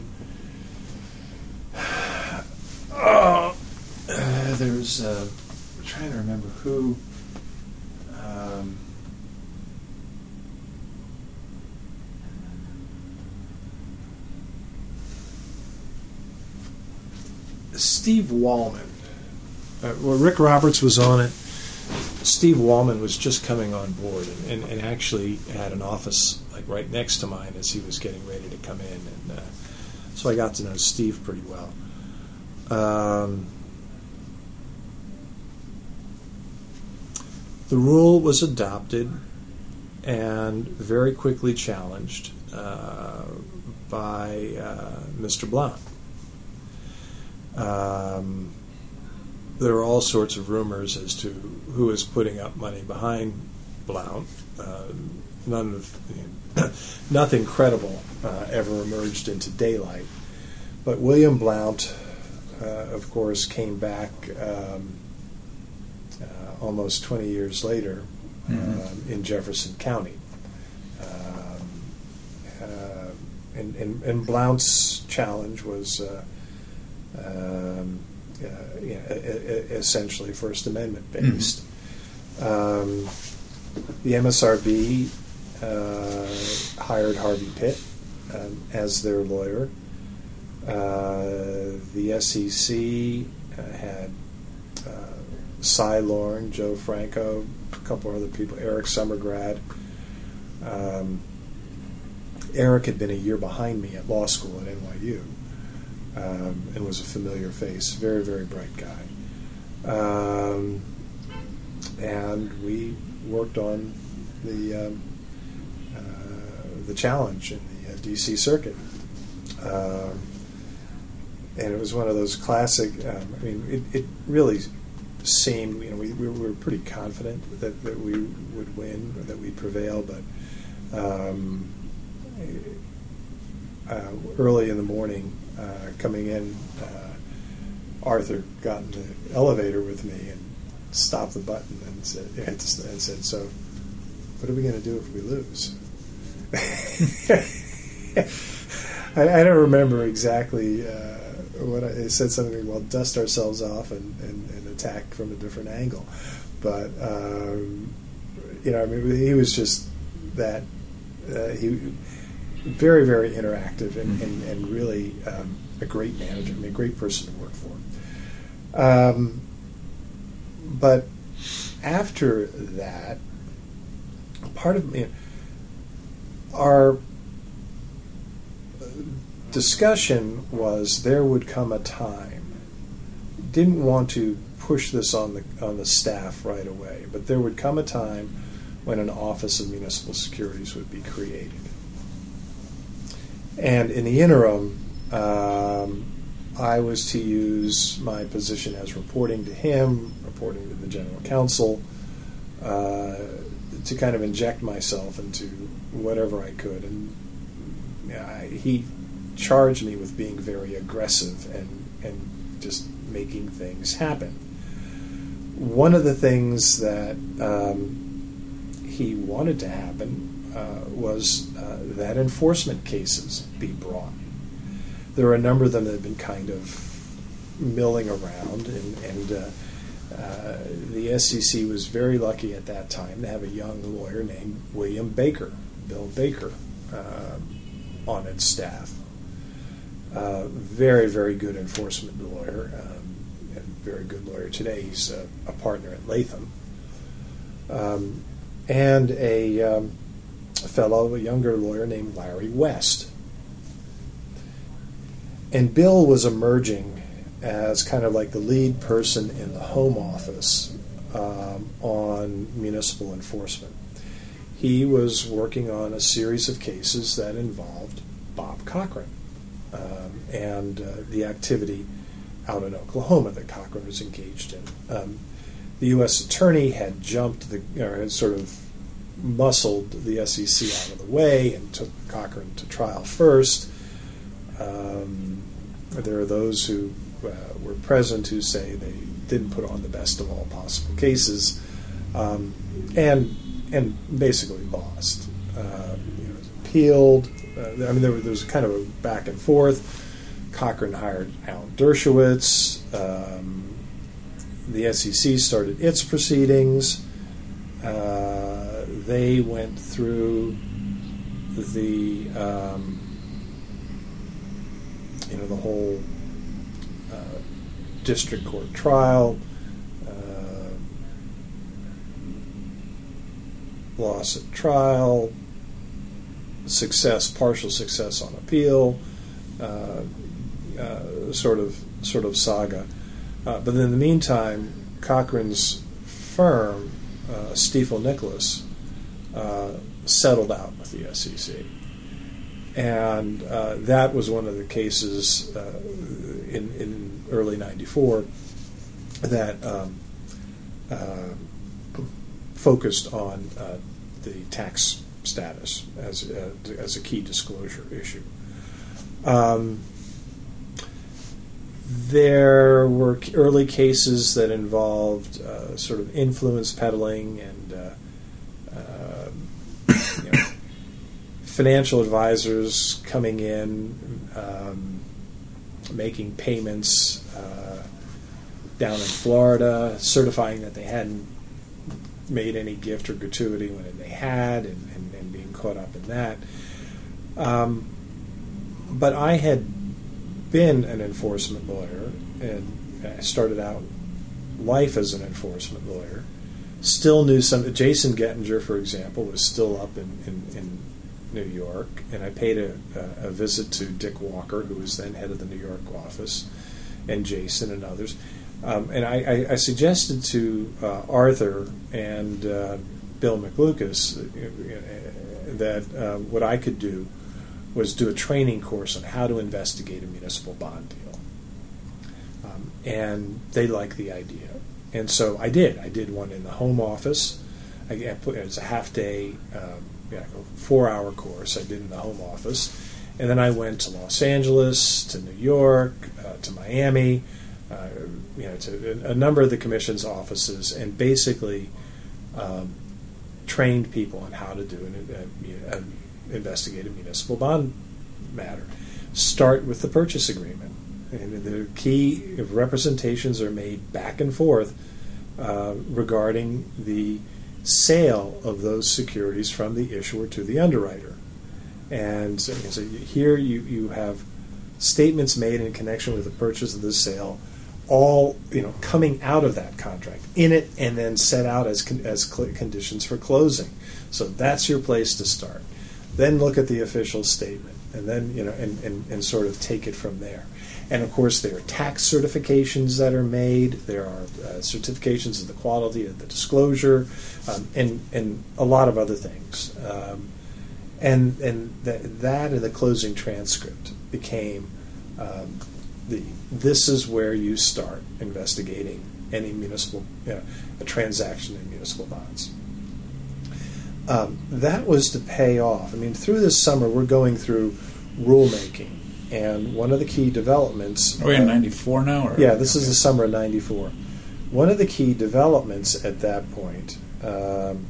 oh, uh, there's, uh, I'm trying to remember who, um, Steve Wallman. Uh, well, Rick Roberts was on it. Steve Wallman was just coming on board and, and, and actually had an office like right next to mine as he was getting ready to come in. And uh, so I got to know Steve pretty well. Um, the rule was adopted and very quickly challenged uh, by uh, Mister Blount. Um, there are all sorts of rumors as to who is putting up money behind Blount. Uh, none of you know, nothing credible uh, ever emerged into daylight. But William Blount, uh, of course, came back um, uh, almost twenty years later mm-hmm. uh, in Jefferson County. Um, uh, and, and, and Blount's challenge was uh, um, uh, you know, essentially First Amendment based. Mm-hmm. Um, the M S R B uh, hired Harvey Pitt um, as their lawyer. Uh, the S E C uh, had uh, Cy Lorne, Joe Franco, a couple other people, Eric Summergrad. Um, Eric had been a year behind me at law school at N Y U um, and was a familiar face, very, very bright guy. Um, and we worked on the um, uh, the challenge in the uh, D C Circuit. Um, and it was one of those classic, um, I mean, it, it really seemed, you know, we, we were pretty confident that, that we would win, or that we'd prevail, but um, uh, early in the morning, uh, coming in, uh, Arthur got in the elevator with me and stopped the button and said, and said, so what are we going to do if we lose? I, I don't remember exactly uh, what I it said. Something, well, dust ourselves off and, and, and attack from a different angle. But um, you know, I mean, he was just that uh, he very, very interactive and, and, and really um, a great manager. I mean, a great person to work for. Um, but after that, part of you know, our discussion was there would come a time. Didn't want to push this on the on the staff right away, but there would come a time when an Office of Municipal Securities would be created. And in the interim, um, I was to use my position as reporting to him, reporting to the General Counsel, uh, to kind of inject myself into whatever I could. And I, he charged me with being very aggressive and, and just making things happen. One of the things that um, he wanted to happen uh, was uh, that enforcement cases be brought. There were a number of them that had been kind of milling around, and, and uh, uh, the S E C was very lucky at that time to have a young lawyer named William Baker, Bill Baker, uh, on its staff. Uh, very, very good enforcement lawyer, um, and very good lawyer today. He's a, a partner at Latham. Um, and a, um, a fellow, a younger lawyer named Larry West. And Bill was emerging as kind of like the lead person in the Home Office um, on municipal enforcement. He was working on a series of cases that involved Bob Cochran. Um, and uh, the activity out in Oklahoma that Cochran was engaged in. Um, the U S attorney had jumped the, or had sort of muscled the S E C out of the way and took Cochran to trial first. Um, there are those who uh, were present who say they didn't put on the best of all possible cases, um, and and basically lost. Uh, you know, it was appealed. Uh, I mean, there, there was kind of a back and forth. Cochran hired Alan Dershowitz. Um, the S E C started its proceedings. Uh, they went through the, um, you know, the whole uh, district court trial. Uh, loss at trial, success, partial success on appeal, uh, uh, sort of sort of saga. Uh, but in the meantime, Cochran's firm, uh, Stiefel Nicholas, uh, settled out with the S E C. And uh, that was one of the cases uh, in, in early ninety-four that um, uh, focused on uh, the tax status as, uh, as a key disclosure issue. Um, there were early cases that involved uh, sort of influence peddling and uh, uh, you know, financial advisors coming in, um, making payments uh, down in Florida, certifying that they hadn't made any gift or gratuity when they had, and, and, and being caught up in that. Um, but I had been an enforcement lawyer, and I started out life as an enforcement lawyer. Still knew some. Jason Gettinger, for example, was still up in, in, in New York, and I paid a, a visit to Dick Walker, who was then head of the New York office, and Jason and others. Um, and I, I, I suggested to uh, Arthur and uh, Bill McLucas uh, that uh, what I could do was do a training course on how to investigate a municipal bond deal. Um, and they liked the idea. And so I did. I did one in the home office. I, I put, it was a half-day, um, you know, four-hour course I did in the home office. And then I went to Los Angeles, to New York, uh, to Miami, uh, you know, to a number of the commission's offices, and basically um, trained people on how to do an, a, a, investigate a municipal bond matter. Start with the purchase agreement. And the key representations are made back and forth uh, regarding the sale of those securities from the issuer to the underwriter. And so, so here you, you have statements made in connection with the purchase of the sale, all you know coming out of that contract in it, and then set out as con- as cl- conditions for closing. So that's your place to start. Then look at the official statement, and then you know and, and, and sort of take it from there. And of course, there are tax certifications that are made. There are uh, certifications of the quality of the disclosure, um, and and a lot of other things. Um, and and th- that and the closing transcript became um, the. This is where you start investigating any municipal you know, a transaction in municipal bonds. Um, that was to pay off. I mean, through this summer, we're going through rulemaking. And one of the key developments... Are we in uh, ninety-four now? Or? Yeah, this okay. is the summer of ninety-four. One of the key developments at that point, um,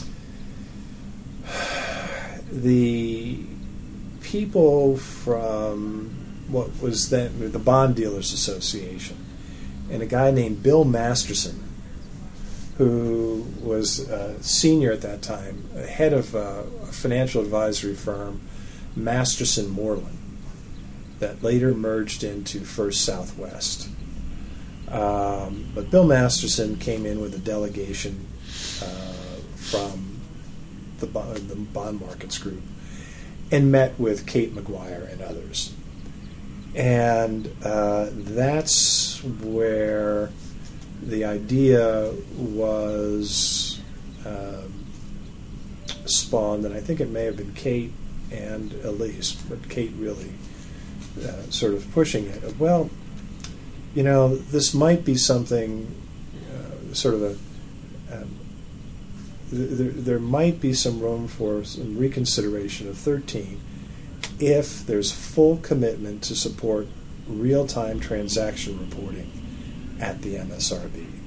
the people from what was then the Bond Dealers Association, and a guy named Bill Masterson, who was uh, senior at that time, head of uh, a financial advisory firm, Masterson Moreland, that later merged into First Southwest. Um, but Bill Masterson came in with a delegation uh, from the bond, the bond markets group and met with Kate McGuire and others. And uh, that's where the idea was um, spawned, and I think it may have been Kate and Elise, but Kate really uh, sort of pushing it. Well, you know, this might be something, uh, sort of a, um, th- there, there might be some room for some reconsideration of thirteen if there's full commitment to support real-time transaction reporting at the M S R B.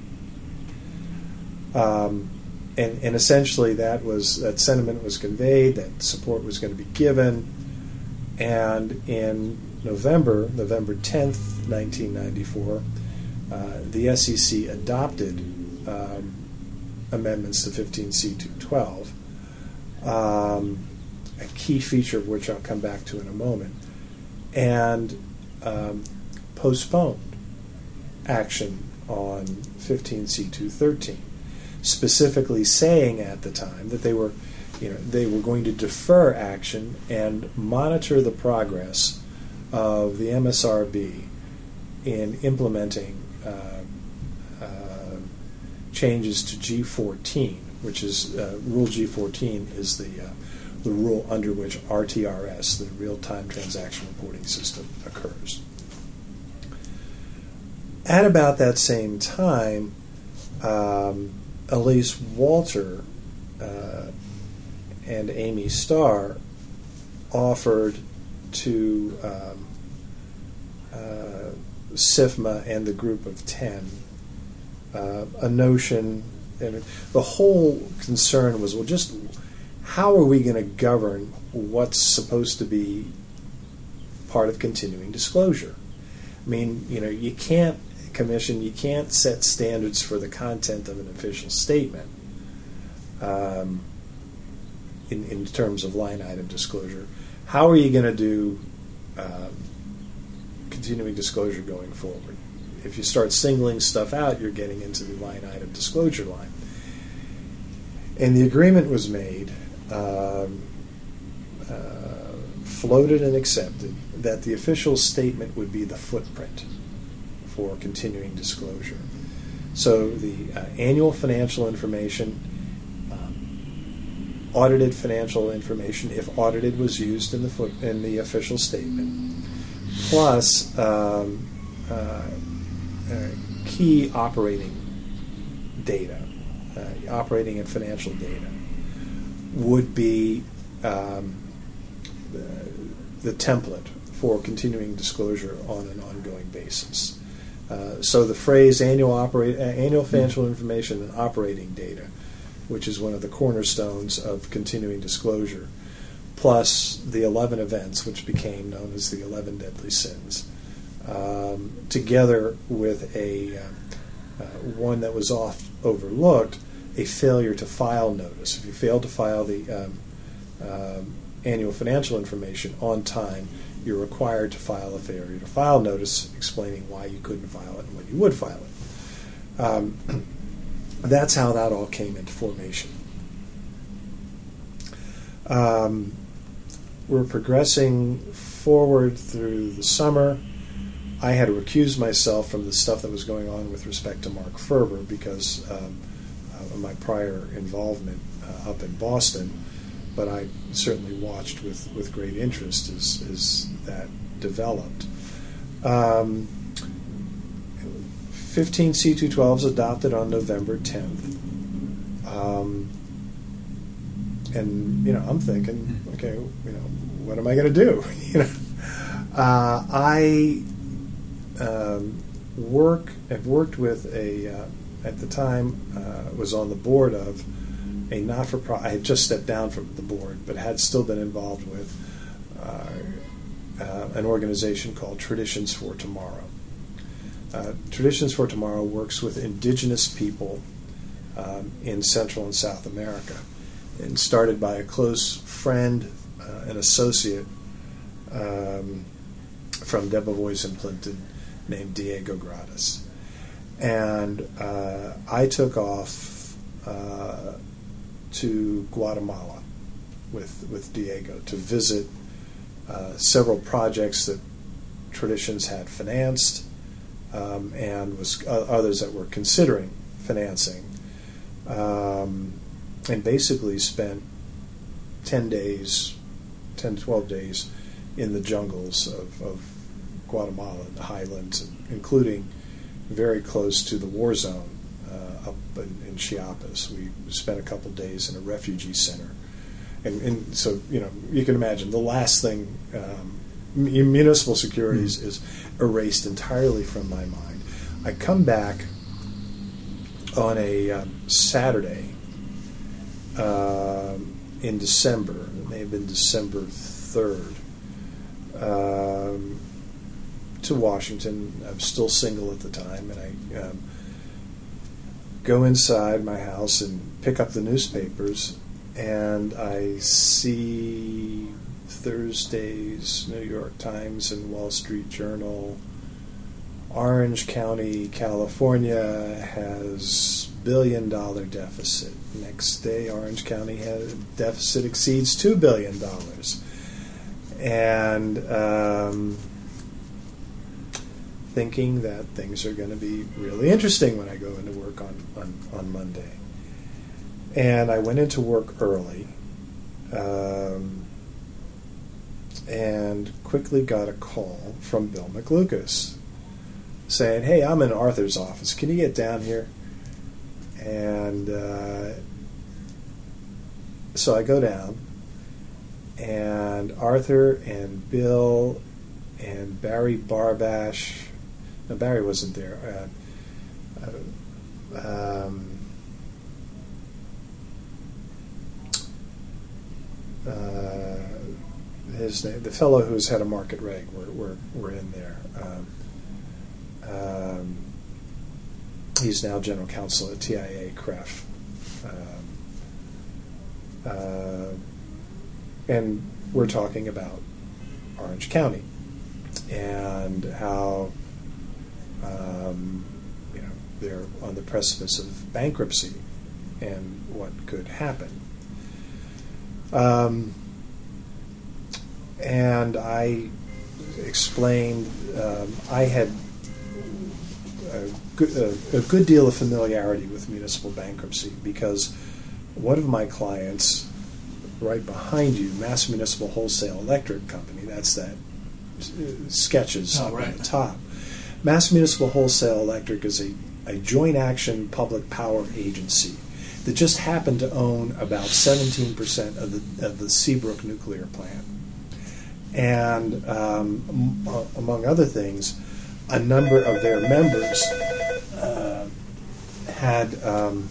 Um, and, and essentially that was that sentiment was conveyed, that support was going to be given, and in November, November tenth, nineteen ninety-four, uh, the S E C adopted um, amendments to fifteen C two twelve, um, a key feature of which I'll come back to in a moment, and um, postponed action on fifteen C two thirteen. specifically saying at the time that they were, you know, they were going to defer action and monitor the progress of the M S R B in implementing uh, uh, changes to G fourteen, which is uh, Rule G fourteen is the uh, the rule under which R T R S, the Real-Time Transaction Reporting System, occurs. At about that same time, um, Elise Walter uh, and Amy Starr offered to um, uh, SIFMA and the Group of Ten uh, a notion, and the whole concern was, well, just how are we going to govern what's supposed to be part of continuing disclosure? I mean, you know, you can't commission, you can't set standards for the content of an official statement um, in, in terms of line item disclosure. How are you going to do um, continuing disclosure going forward? If you start singling stuff out, you're getting into the line item disclosure line. And the agreement was made, um, uh, floated and accepted, that the official statement would be the footprint for continuing disclosure. So the uh, annual financial information, um, audited financial information, if audited, was used in the foot, in the official statement, plus um, uh, uh, key operating data, uh, operating and financial data, would be um, the, the template for continuing disclosure on an ongoing basis. Uh, so the phrase annual operate, uh, annual financial information and operating data, which is one of the cornerstones of continuing disclosure, plus the eleven events, which became known as the eleven deadly sins, um, together with a uh, uh, one that was oft overlooked, a failure to file notice. If you fail to file the um, um, annual financial information on time, you're required to file a failure to file notice explaining why you couldn't file it and when you would file it. Um, that's how that all came into formation. Um, we're progressing forward through the summer. I had to recuse myself from the stuff that was going on with respect to Mark Ferber because um, of my prior involvement uh, up in Boston. But I certainly watched with, with great interest as, as that developed. Um, fifteen C two twelves adopted on November tenth. Um, and, you know, I'm thinking, okay, you know, what am I going to do? you know, uh, I um, work, have worked with a, uh, at the time, uh, was on the board of a not-for-profit. I had just stepped down from the board, but had still been involved with uh, uh, an organization called Traditions for Tomorrow. Uh, Traditions for Tomorrow works with indigenous people um, in Central and South America, and started by a close friend uh, and associate um, from Debevoise and Plimpton named Diego Gratis. And uh, I took off uh, to Guatemala with with Diego to visit uh, several projects that Traditions had financed um, and was uh, others that were considering financing, um, and basically spent ten days, ten, twelve days in the jungles of, of Guatemala, in the highlands, including very close to the war zone uh, up in, in Chiapas. We spent a couple days in a refugee center. And, and so, you know, you can imagine the last thing, um, municipal securities mm-hmm. is erased entirely from my mind. I come back on a um, Saturday uh, in December. It may have been December third. Um, to Washington. I'm still single at the time, and I um, go inside my house and pick up the newspapers, and I see Thursday's New York Times and Wall Street Journal. Orange County, California has billion dollar deficit. Next day, Orange County had a deficit exceeds two billion dollars. And um, thinking that things are going to be really interesting when I go into work on, on, on Monday. And I went into work early um, and quickly got a call from Bill McLucas saying, "Hey, I'm in Arthur's office. Can you get down here?" And uh, so I go down, and Arthur and Bill and Barry Barbash, no, Barry wasn't there. Uh, uh, um, uh, his name, the fellow who's head of Market Reg, were were, were in there. Um, um, he's now general counsel at T I A C R E F. Um, uh, and we're talking about Orange County and how um, you know they're on the precipice of bankruptcy and what could happen. Um, and I explained um, I had a good, a, a good deal of familiarity with municipal bankruptcy because one of my clients, right behind you, Mass Municipal Wholesale Electric Company, that's that uh, sketches oh, up right. on the top. Mass Municipal Wholesale Electric is a, a joint action public power agency that just happened to own about seventeen percent of the of the Seabrook nuclear plant. And um, m- among other things, a number of their members uh, had um,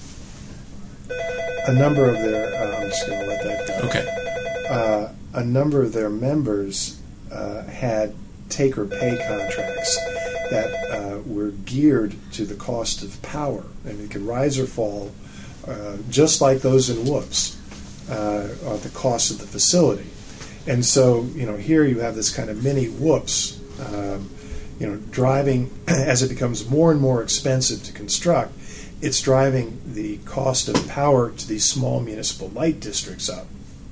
a number of their. Uh, I'm just going to let that go. Okay. Uh, a number of their members uh, had take-or-pay contracts that uh, were geared to the cost of power, and it could rise or fall, uh, just like those in Whoops, uh, on the cost of the facility. And so, you know, here you have this kind of mini Whoops, um, you know, driving as it becomes more and more expensive to construct. It's driving the cost of power to these small municipal light districts up.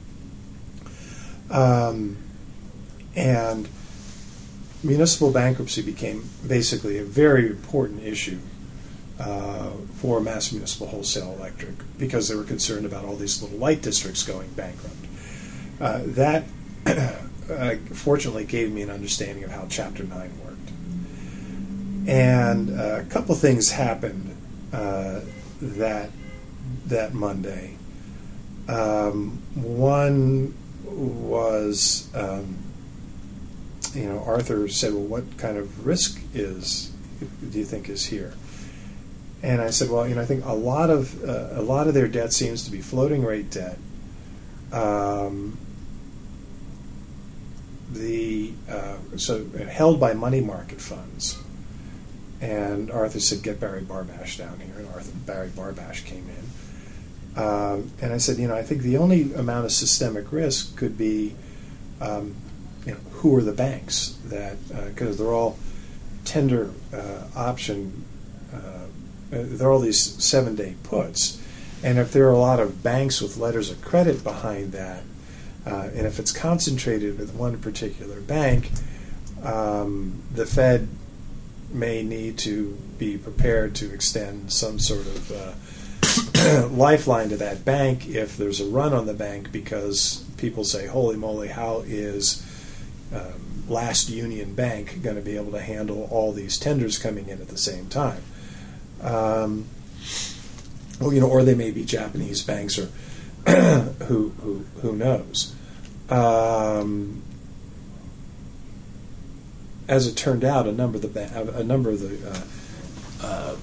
Um, and municipal bankruptcy became basically a very important issue uh, for Mass Municipal Wholesale Electric because they were concerned about all these little light districts going bankrupt. Uh, that, uh, fortunately, gave me an understanding of how Chapter nine worked. And uh, a couple things happened Uh, that that Monday. Um, one was, um, you know, Arthur said, "Well, what kind of risk is do you think is here?" And I said, "Well, you know, I think a lot of uh, a lot of their debt seems to be floating rate debt. Um, the uh, so held by money market funds." And Arthur said, "Get Barry Barbash down here." And Arthur, Barry Barbash came in. Um, and I said, you know, I think the only amount of systemic risk could be, um, you know, who are the banks that, because uh, they're all tender uh, option, uh, they're all these seven-day puts. And if there are a lot of banks with letters of credit behind that, uh, and if it's concentrated with one particular bank, um, the Fed may need to be prepared to extend some sort of uh, lifeline to that bank if there's a run on the bank because people say, holy moly, how is um, Last Union Bank going to be able to handle all these tenders coming in at the same time? Um, well, you know, or they may be Japanese banks or who, who, who knows. Um, As it turned out, a number of the ba- a number of the uh, uh,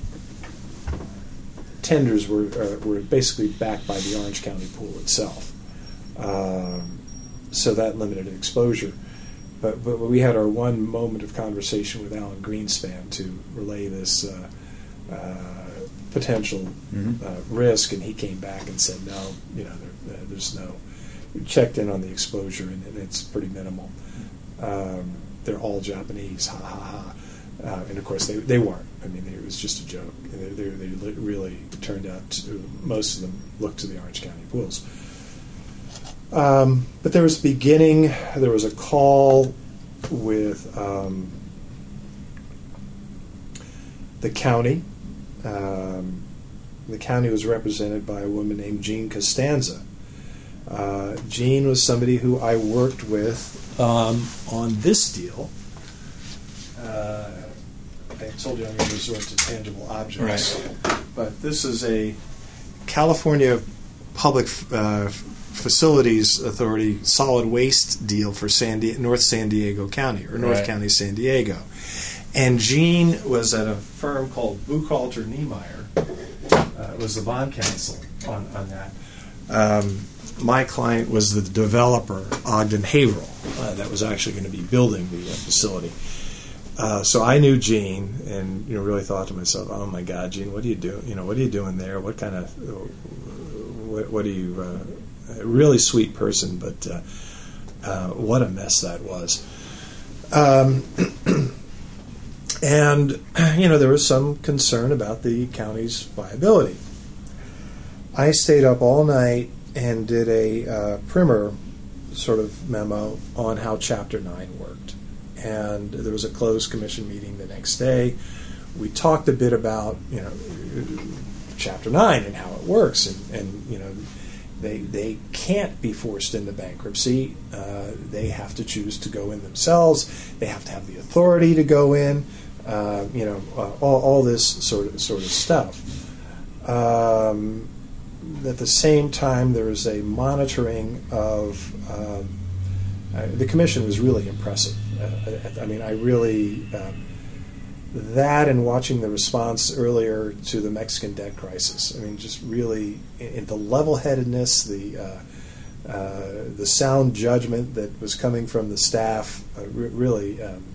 tenders were uh, were basically backed by the Orange County pool itself, um, so that limited exposure. But but we had our one moment of conversation with Alan Greenspan to relay this uh, uh, potential mm-hmm. uh, risk, and he came back and said, no, you know, there, there's no. We checked in on the exposure, and, and it's pretty minimal. Um, They're all Japanese, ha ha ha. Uh, and of course, they they weren't. I mean, it was just a joke. They, they, they really turned out to, most of them looked to the Orange County pools. Um, but there was beginning, there was a call with um, the county. Um, the county was represented by a woman named Jean Costanza. Uh, Jean was somebody who I worked with um, on this deal. Uh, I told you I'm going to resort to tangible objects. Right. But this is a California Public uh, Facilities Authority solid waste deal for San Di- North San Diego County, or North Right. County, San Diego. And Jean was at a firm called Buchalter Niemeyer, uh, was the bond counsel on, on that. Um, my client was the developer, Ogden Haverhill, uh, that was actually going to be building the uh, facility. Uh, so I knew Jean, and you know, really thought to myself, "Oh my God, Jean, what are you doing? You know, what are you doing there? What kind of, what, what are you? Uh, a really sweet person, but uh, uh, what a mess that was." Um, and you know, there was some concern about the county's viability. I stayed up all night and did a uh, primer sort of memo on how Chapter nine worked. And there was a closed commission meeting the next day. We talked a bit about, you know, Chapter nine and how it works. And, and you know, they they can't be forced into bankruptcy. Uh, they have to choose to go in themselves. They have to have the authority to go in. Uh, you know, uh, all, all this sort of, sort of stuff. Um, at the same time, there was a monitoring of... Um, uh, the commission was really impressive. Uh, I mean, I really, um, that and watching the response earlier to the Mexican debt crisis, I mean, just really, in, in the level-headedness, the uh, uh, the sound judgment that was coming from the staff, uh, re- really um,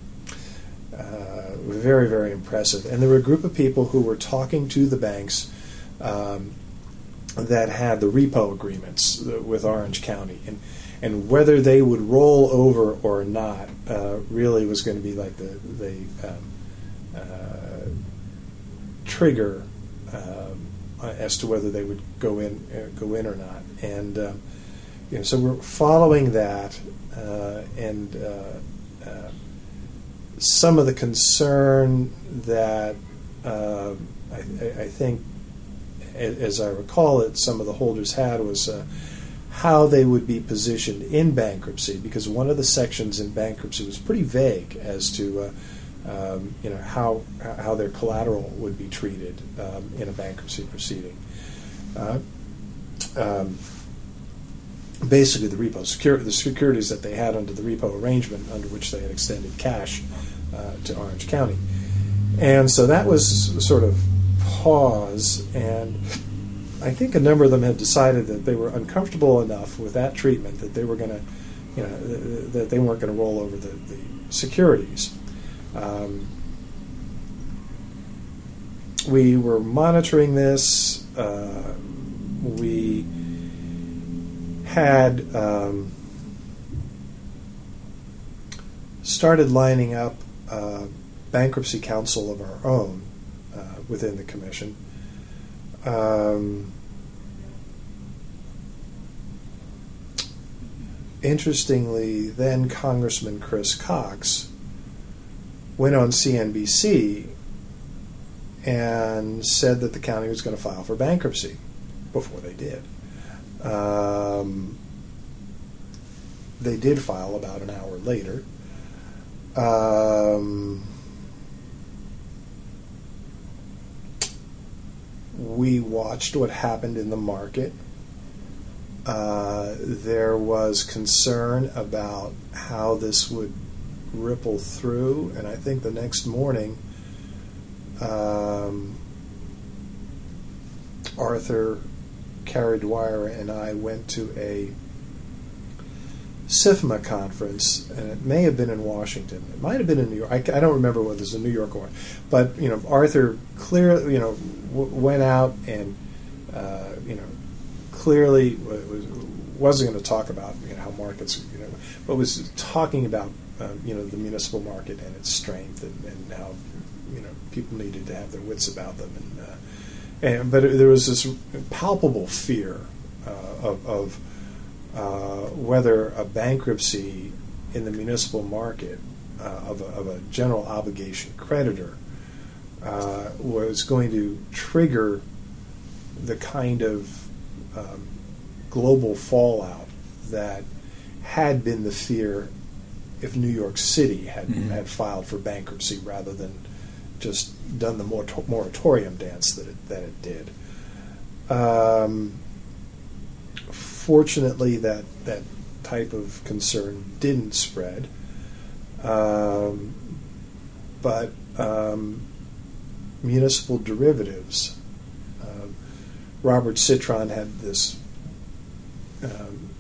uh, very, very impressive. And there were a group of people who were talking to the banks um, that had the repo agreements with Orange County. And And whether they would roll over or not uh, really was going to be like the, the um, uh, trigger um, as to whether they would go in uh, go in or not. And um, you know, so we're following that, uh, and uh, uh, some of the concern that uh, I, I think, as I recall it, some of the holders had was. Uh, how they would be positioned in bankruptcy, because one of the sections in bankruptcy was pretty vague as to uh, um, you know how how their collateral would be treated um, in a bankruptcy proceeding. Uh, um, basically, the repo secur- the securities that they had under the repo arrangement, under which they had extended cash uh, to Orange County, and so that was sort of pause. And I think a number of them had decided that they were uncomfortable enough with that treatment that they were going to, you know, th- that they weren't going to roll over the, the securities. Um, we were monitoring this. Uh, we had um, started lining up uh, bankruptcy counsel of our own uh, within the commission. Um, interestingly, then Congressman Chris Cox went on C N B C and said that the county was going to file for bankruptcy before they did. Um, they did file about an hour later. Um, We watched what happened in the market. Uh, there was concern about how this would ripple through, and I think the next morning, um, Arthur, Carrie Dwyer, and I went to a SIFMA conference, and it may have been in Washington. It might have been in New York. I, I don't remember whether it was in New York or, but you know, Arthur clearly, you know, w- went out and uh, you know, clearly was, wasn't going to talk about you know how markets, you know, but was talking about um, you know the municipal market and its strength and, and how you know, people needed to have their wits about them. And, uh, and but there was this palpable fear uh, of, of uh, whether a bankruptcy in the municipal market uh, of, a, of a general obligation creditor uh, was going to trigger the kind of um, global fallout that had been the fear if New York City had mm-hmm. had filed for bankruptcy rather than just done the mor- moratorium dance that it, that it did. Um, fortunately, that that type of concern didn't spread, um, but um, municipal derivatives. Uh, Robert Citron had this um,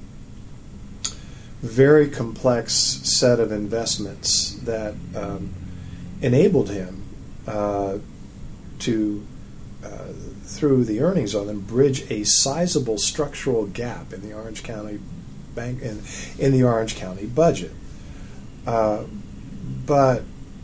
very complex set of investments that um, enabled him uh, to, uh, through the earnings on them, bridge a sizable structural gap in the Orange County bank in, in the Orange County budget. Uh, but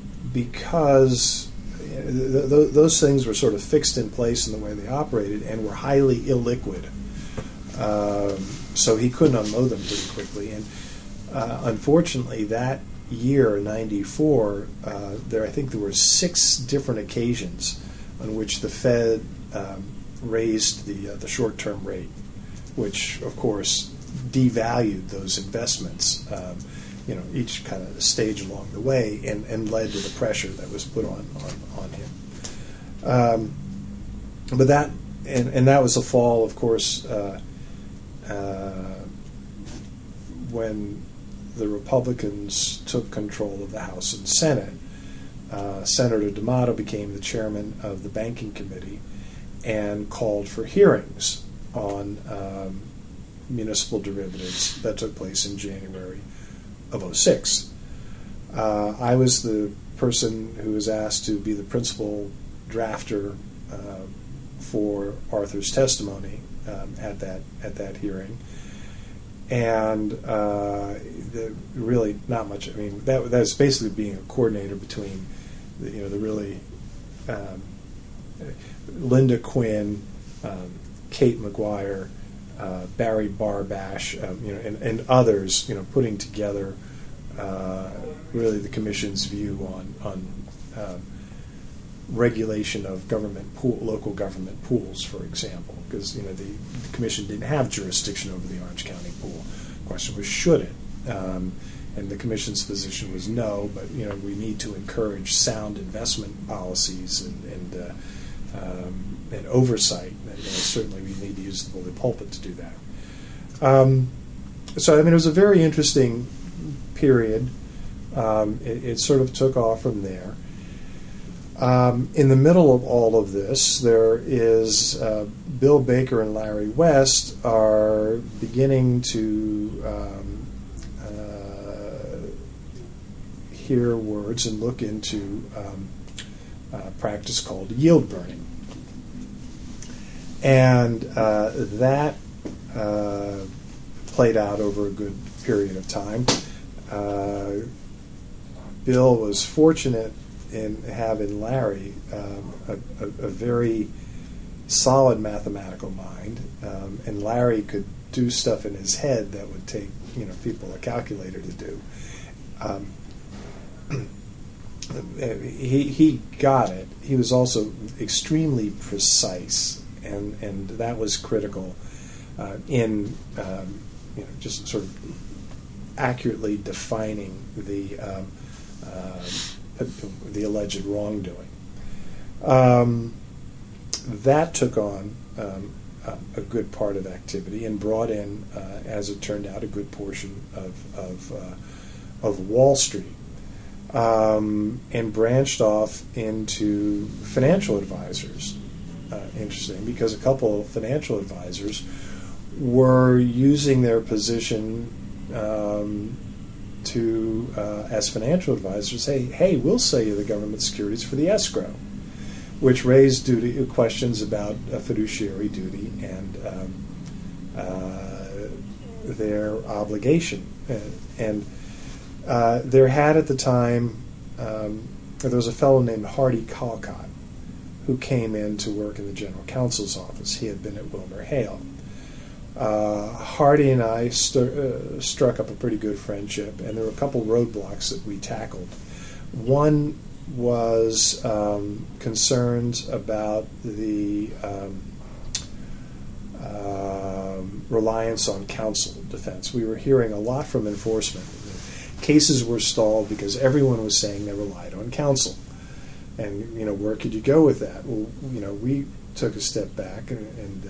because th- th- those things were sort of fixed in place in the way they operated and were highly illiquid, um, so he couldn't unload them pretty quickly. And uh, unfortunately, that year, ninety-four, uh, there I think there were six different occasions on which the Fed um, raised the uh, the short-term rate, which of course devalued those investments. Um, you know, each kind of stage along the way, and, and led to the pressure that was put on on, on him. Um, but that and, and that was the fall, of course, uh, uh, when the Republicans took control of the House and Senate. Uh, Senator D'Amato became the chairman of the Banking Committee and called for hearings on um, municipal derivatives that took place in January of oh six. Uh, I was the person who was asked to be the principal drafter uh, for Arthur's testimony um, at that at that hearing, and uh, the, really not much. I mean, that that was basically being a coordinator between the, you know the really um, Linda Quinn, um, Kate McGuire, Uh, Barry Barbash, um, you know, and, and others, you know, putting together uh, really the Commission's view on on um, regulation of government pool, local government pools, for example, because you know the, the Commission didn't have jurisdiction over the Orange County pool. The question was, should it? Um, and the Commission's position was no, but you know we need to encourage sound investment policies and. and uh, um, and oversight. And, you know, certainly we need to use the bully pulpit to do that. Um, so, I mean, it was a very interesting period. Um, it, it sort of took off from there. Um, in the middle of all of this, there is uh, Bill Baker and Larry West are beginning to um, uh, hear words and look into um, a practice called yield burning. And uh, that uh, played out over a good period of time. Uh, Bill was fortunate in having Larry, um, a, a, a very solid mathematical mind, um, and Larry could do stuff in his head that would take you know people a calculator to do. Um, he he got it. He was also extremely precise. And and that was critical uh, in um, you know just sort of accurately defining the um, uh, the alleged wrongdoing. Um, that took on um, a, a good part of activity and brought in, uh, as it turned out, a good portion of of, uh, of Wall Street, um, and branched off into financial advisors. Uh, interesting, because a couple of financial advisors were using their position um, to, uh, as financial advisors, say, hey, we'll sell you the government securities for the escrow, which raised duty questions about a fiduciary duty and um, uh, their obligation. And, and uh, there had at the time um, there was a fellow named Hardy Calcott who came in to work in the general counsel's office. He had been at Wilmer Hale. Uh, Hardy and I stu- uh, struck up a pretty good friendship, and there were a couple roadblocks that we tackled. One was um, concerns about the um, uh, reliance on counsel defense. We were hearing a lot from enforcement. Cases were stalled because everyone was saying they relied on counsel. And, you know, where could you go with that? Well, you know, we took a step back, and, and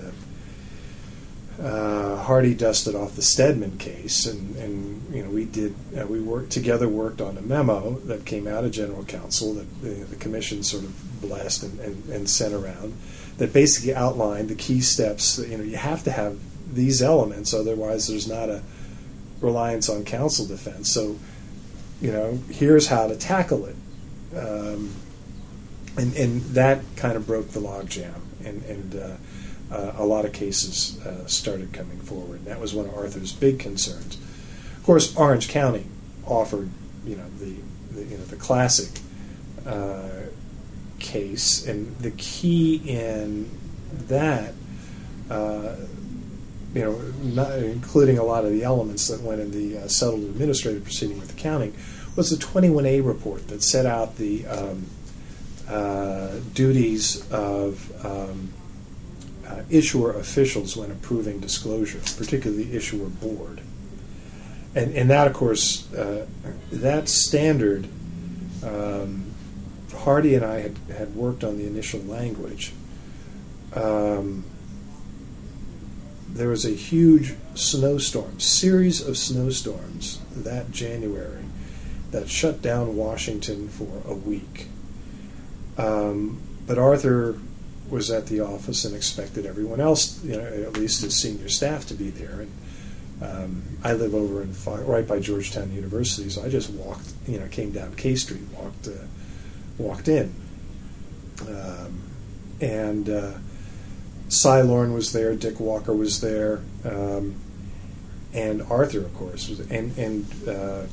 uh, uh, Hardy dusted off the Stedman case, and, and you know, we did, uh, we worked together, worked on a memo that came out of general counsel that the, the commission sort of blessed and, and, and sent around, that basically outlined the key steps. You know, you have to have these elements, otherwise there's not a reliance on counsel defense. So, you know, here's how to tackle it. Um, And, and that kind of broke the logjam, and, and uh, uh, a lot of cases uh, started coming forward. And that was one of Arthur's big concerns. Of course, Orange County offered, you know, the, the you know the classic uh, case, and the key in that, uh, you know, not including a lot of the elements that went in the uh, settled administrative proceeding with the county, was the twenty-one A report that set out the um, Uh, duties of um, uh, issuer officials when approving disclosure, particularly the issuer board. And, and that, of course, uh, that standard, um, Hardy and I had, had worked on the initial language. Um, there was a huge snowstorm, series of snowstorms that January that shut down Washington for a week. Um, but Arthur was at the office and expected everyone else, you know, at least his senior staff, to be there. And um, I live over in right by Georgetown University, so I just walked, you know, came down K Street, walked, uh, walked in, um, and uh, Cy Lorne was there, Dick Walker was there, um, and Arthur, of course, was, and and uh,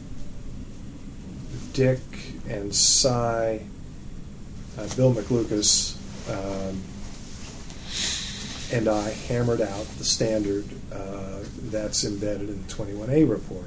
Dick and Cy. Uh, Bill McLucas um, and I hammered out the standard uh, that's embedded in the twenty-one A report.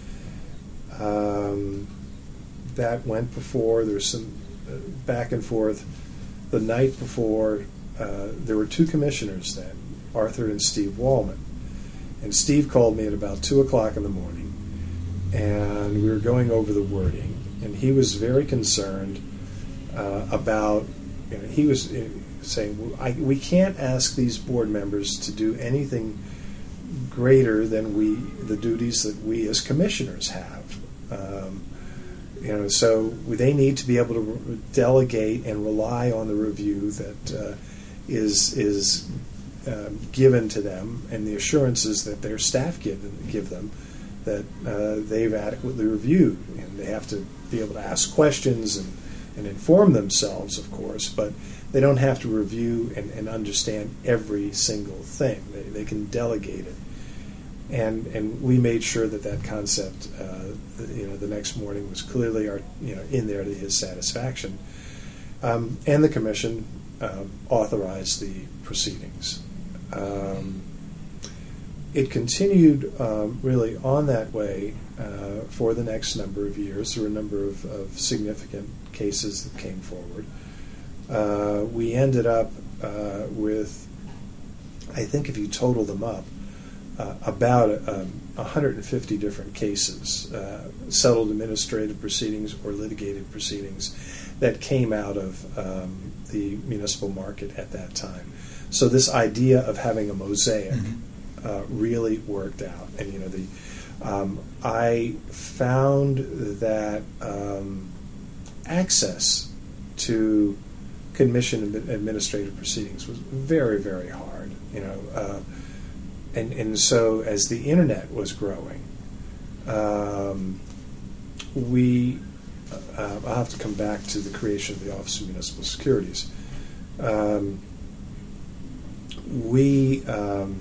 Um, that went before, there was some uh, back and forth. The night before, uh, there were two commissioners then, Arthur and Steve Wallman. And Steve called me at about two o'clock in the morning, and we were going over the wording, and he was very concerned Uh, about, you know, he was uh, saying, I, we can't ask these board members to do anything greater than we, the duties that we as commissioners have. Um, you know, so they need to be able to re- delegate and rely on the review that uh, is is uh, given to them, and the assurances that their staff give give them that uh, they've adequately reviewed, and they have to be able to ask questions and. and inform themselves, of course, but they don't have to review and, and understand every single thing. They, they can delegate it. And and we made sure that that concept, uh, the, you know, the next morning was clearly our, you know, in there to his satisfaction. Um, and the commission uh, authorized the proceedings. Um, it continued um, really on that way uh, for the next number of years. There were a number of, of significant cases that came forward. Uh, we ended up uh, with, I think if you total them up, uh, about um, one hundred fifty different cases, uh, settled administrative proceedings or litigated proceedings that came out of um, the municipal market at that time. So this idea of having a mosaic mm-hmm. uh, really worked out. And, you know, the um, I found that um, access to commission administrative proceedings was very, very hard. You know, uh, and and so as the internet was growing, um, we uh, I'll have to come back to the creation of the Office of Municipal Securities. Um, we um,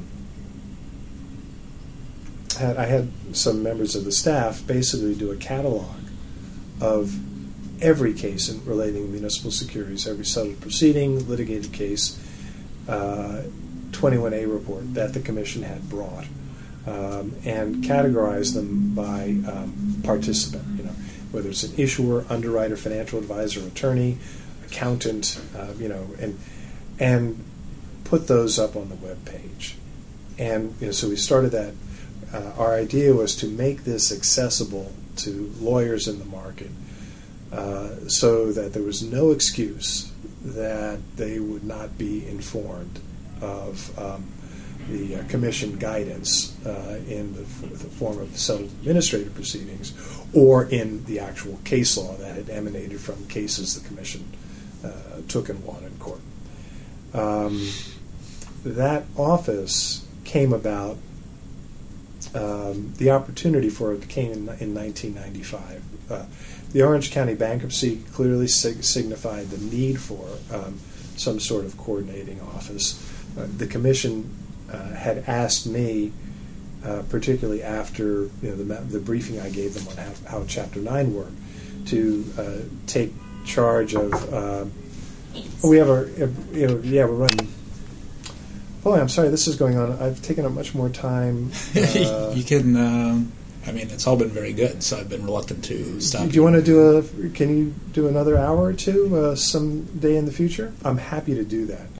had I had some members of the staff basically do a catalog of every case in relating to municipal securities, every settled proceeding, litigated case, uh, twenty-one A report that the Commission had brought, um, and categorized them by um, participant, you know, whether it's an issuer, underwriter, financial advisor, attorney, accountant, uh, you know, and and put those up on the web page. And you know, so we started that. Uh, our idea was to make this accessible to lawyers in the market, uh, so that there was no excuse that they would not be informed of um, the uh, Commission guidance uh, in the, f- the form of the settled administrative proceedings, or in the actual case law that had emanated from cases the Commission uh, took and won in court. Um, that office came about. Um, the opportunity for it came in, in nineteen ninety-five. Uh, the Orange County bankruptcy clearly sig- signified the need for um, some sort of coordinating office. Uh, the Commission uh, had asked me, uh, particularly after you know the, the briefing I gave them on how, how Chapter nine worked, to uh, take charge of. Uh, we have our, you know, yeah, we're running. Boy, I'm sorry, this is going on. I've taken up much more time. Uh, you can, um, I mean, it's all been very good, so I've been reluctant to stop. Do you want to do a, can you do another hour or two uh, some day in the future? I'm happy to do that.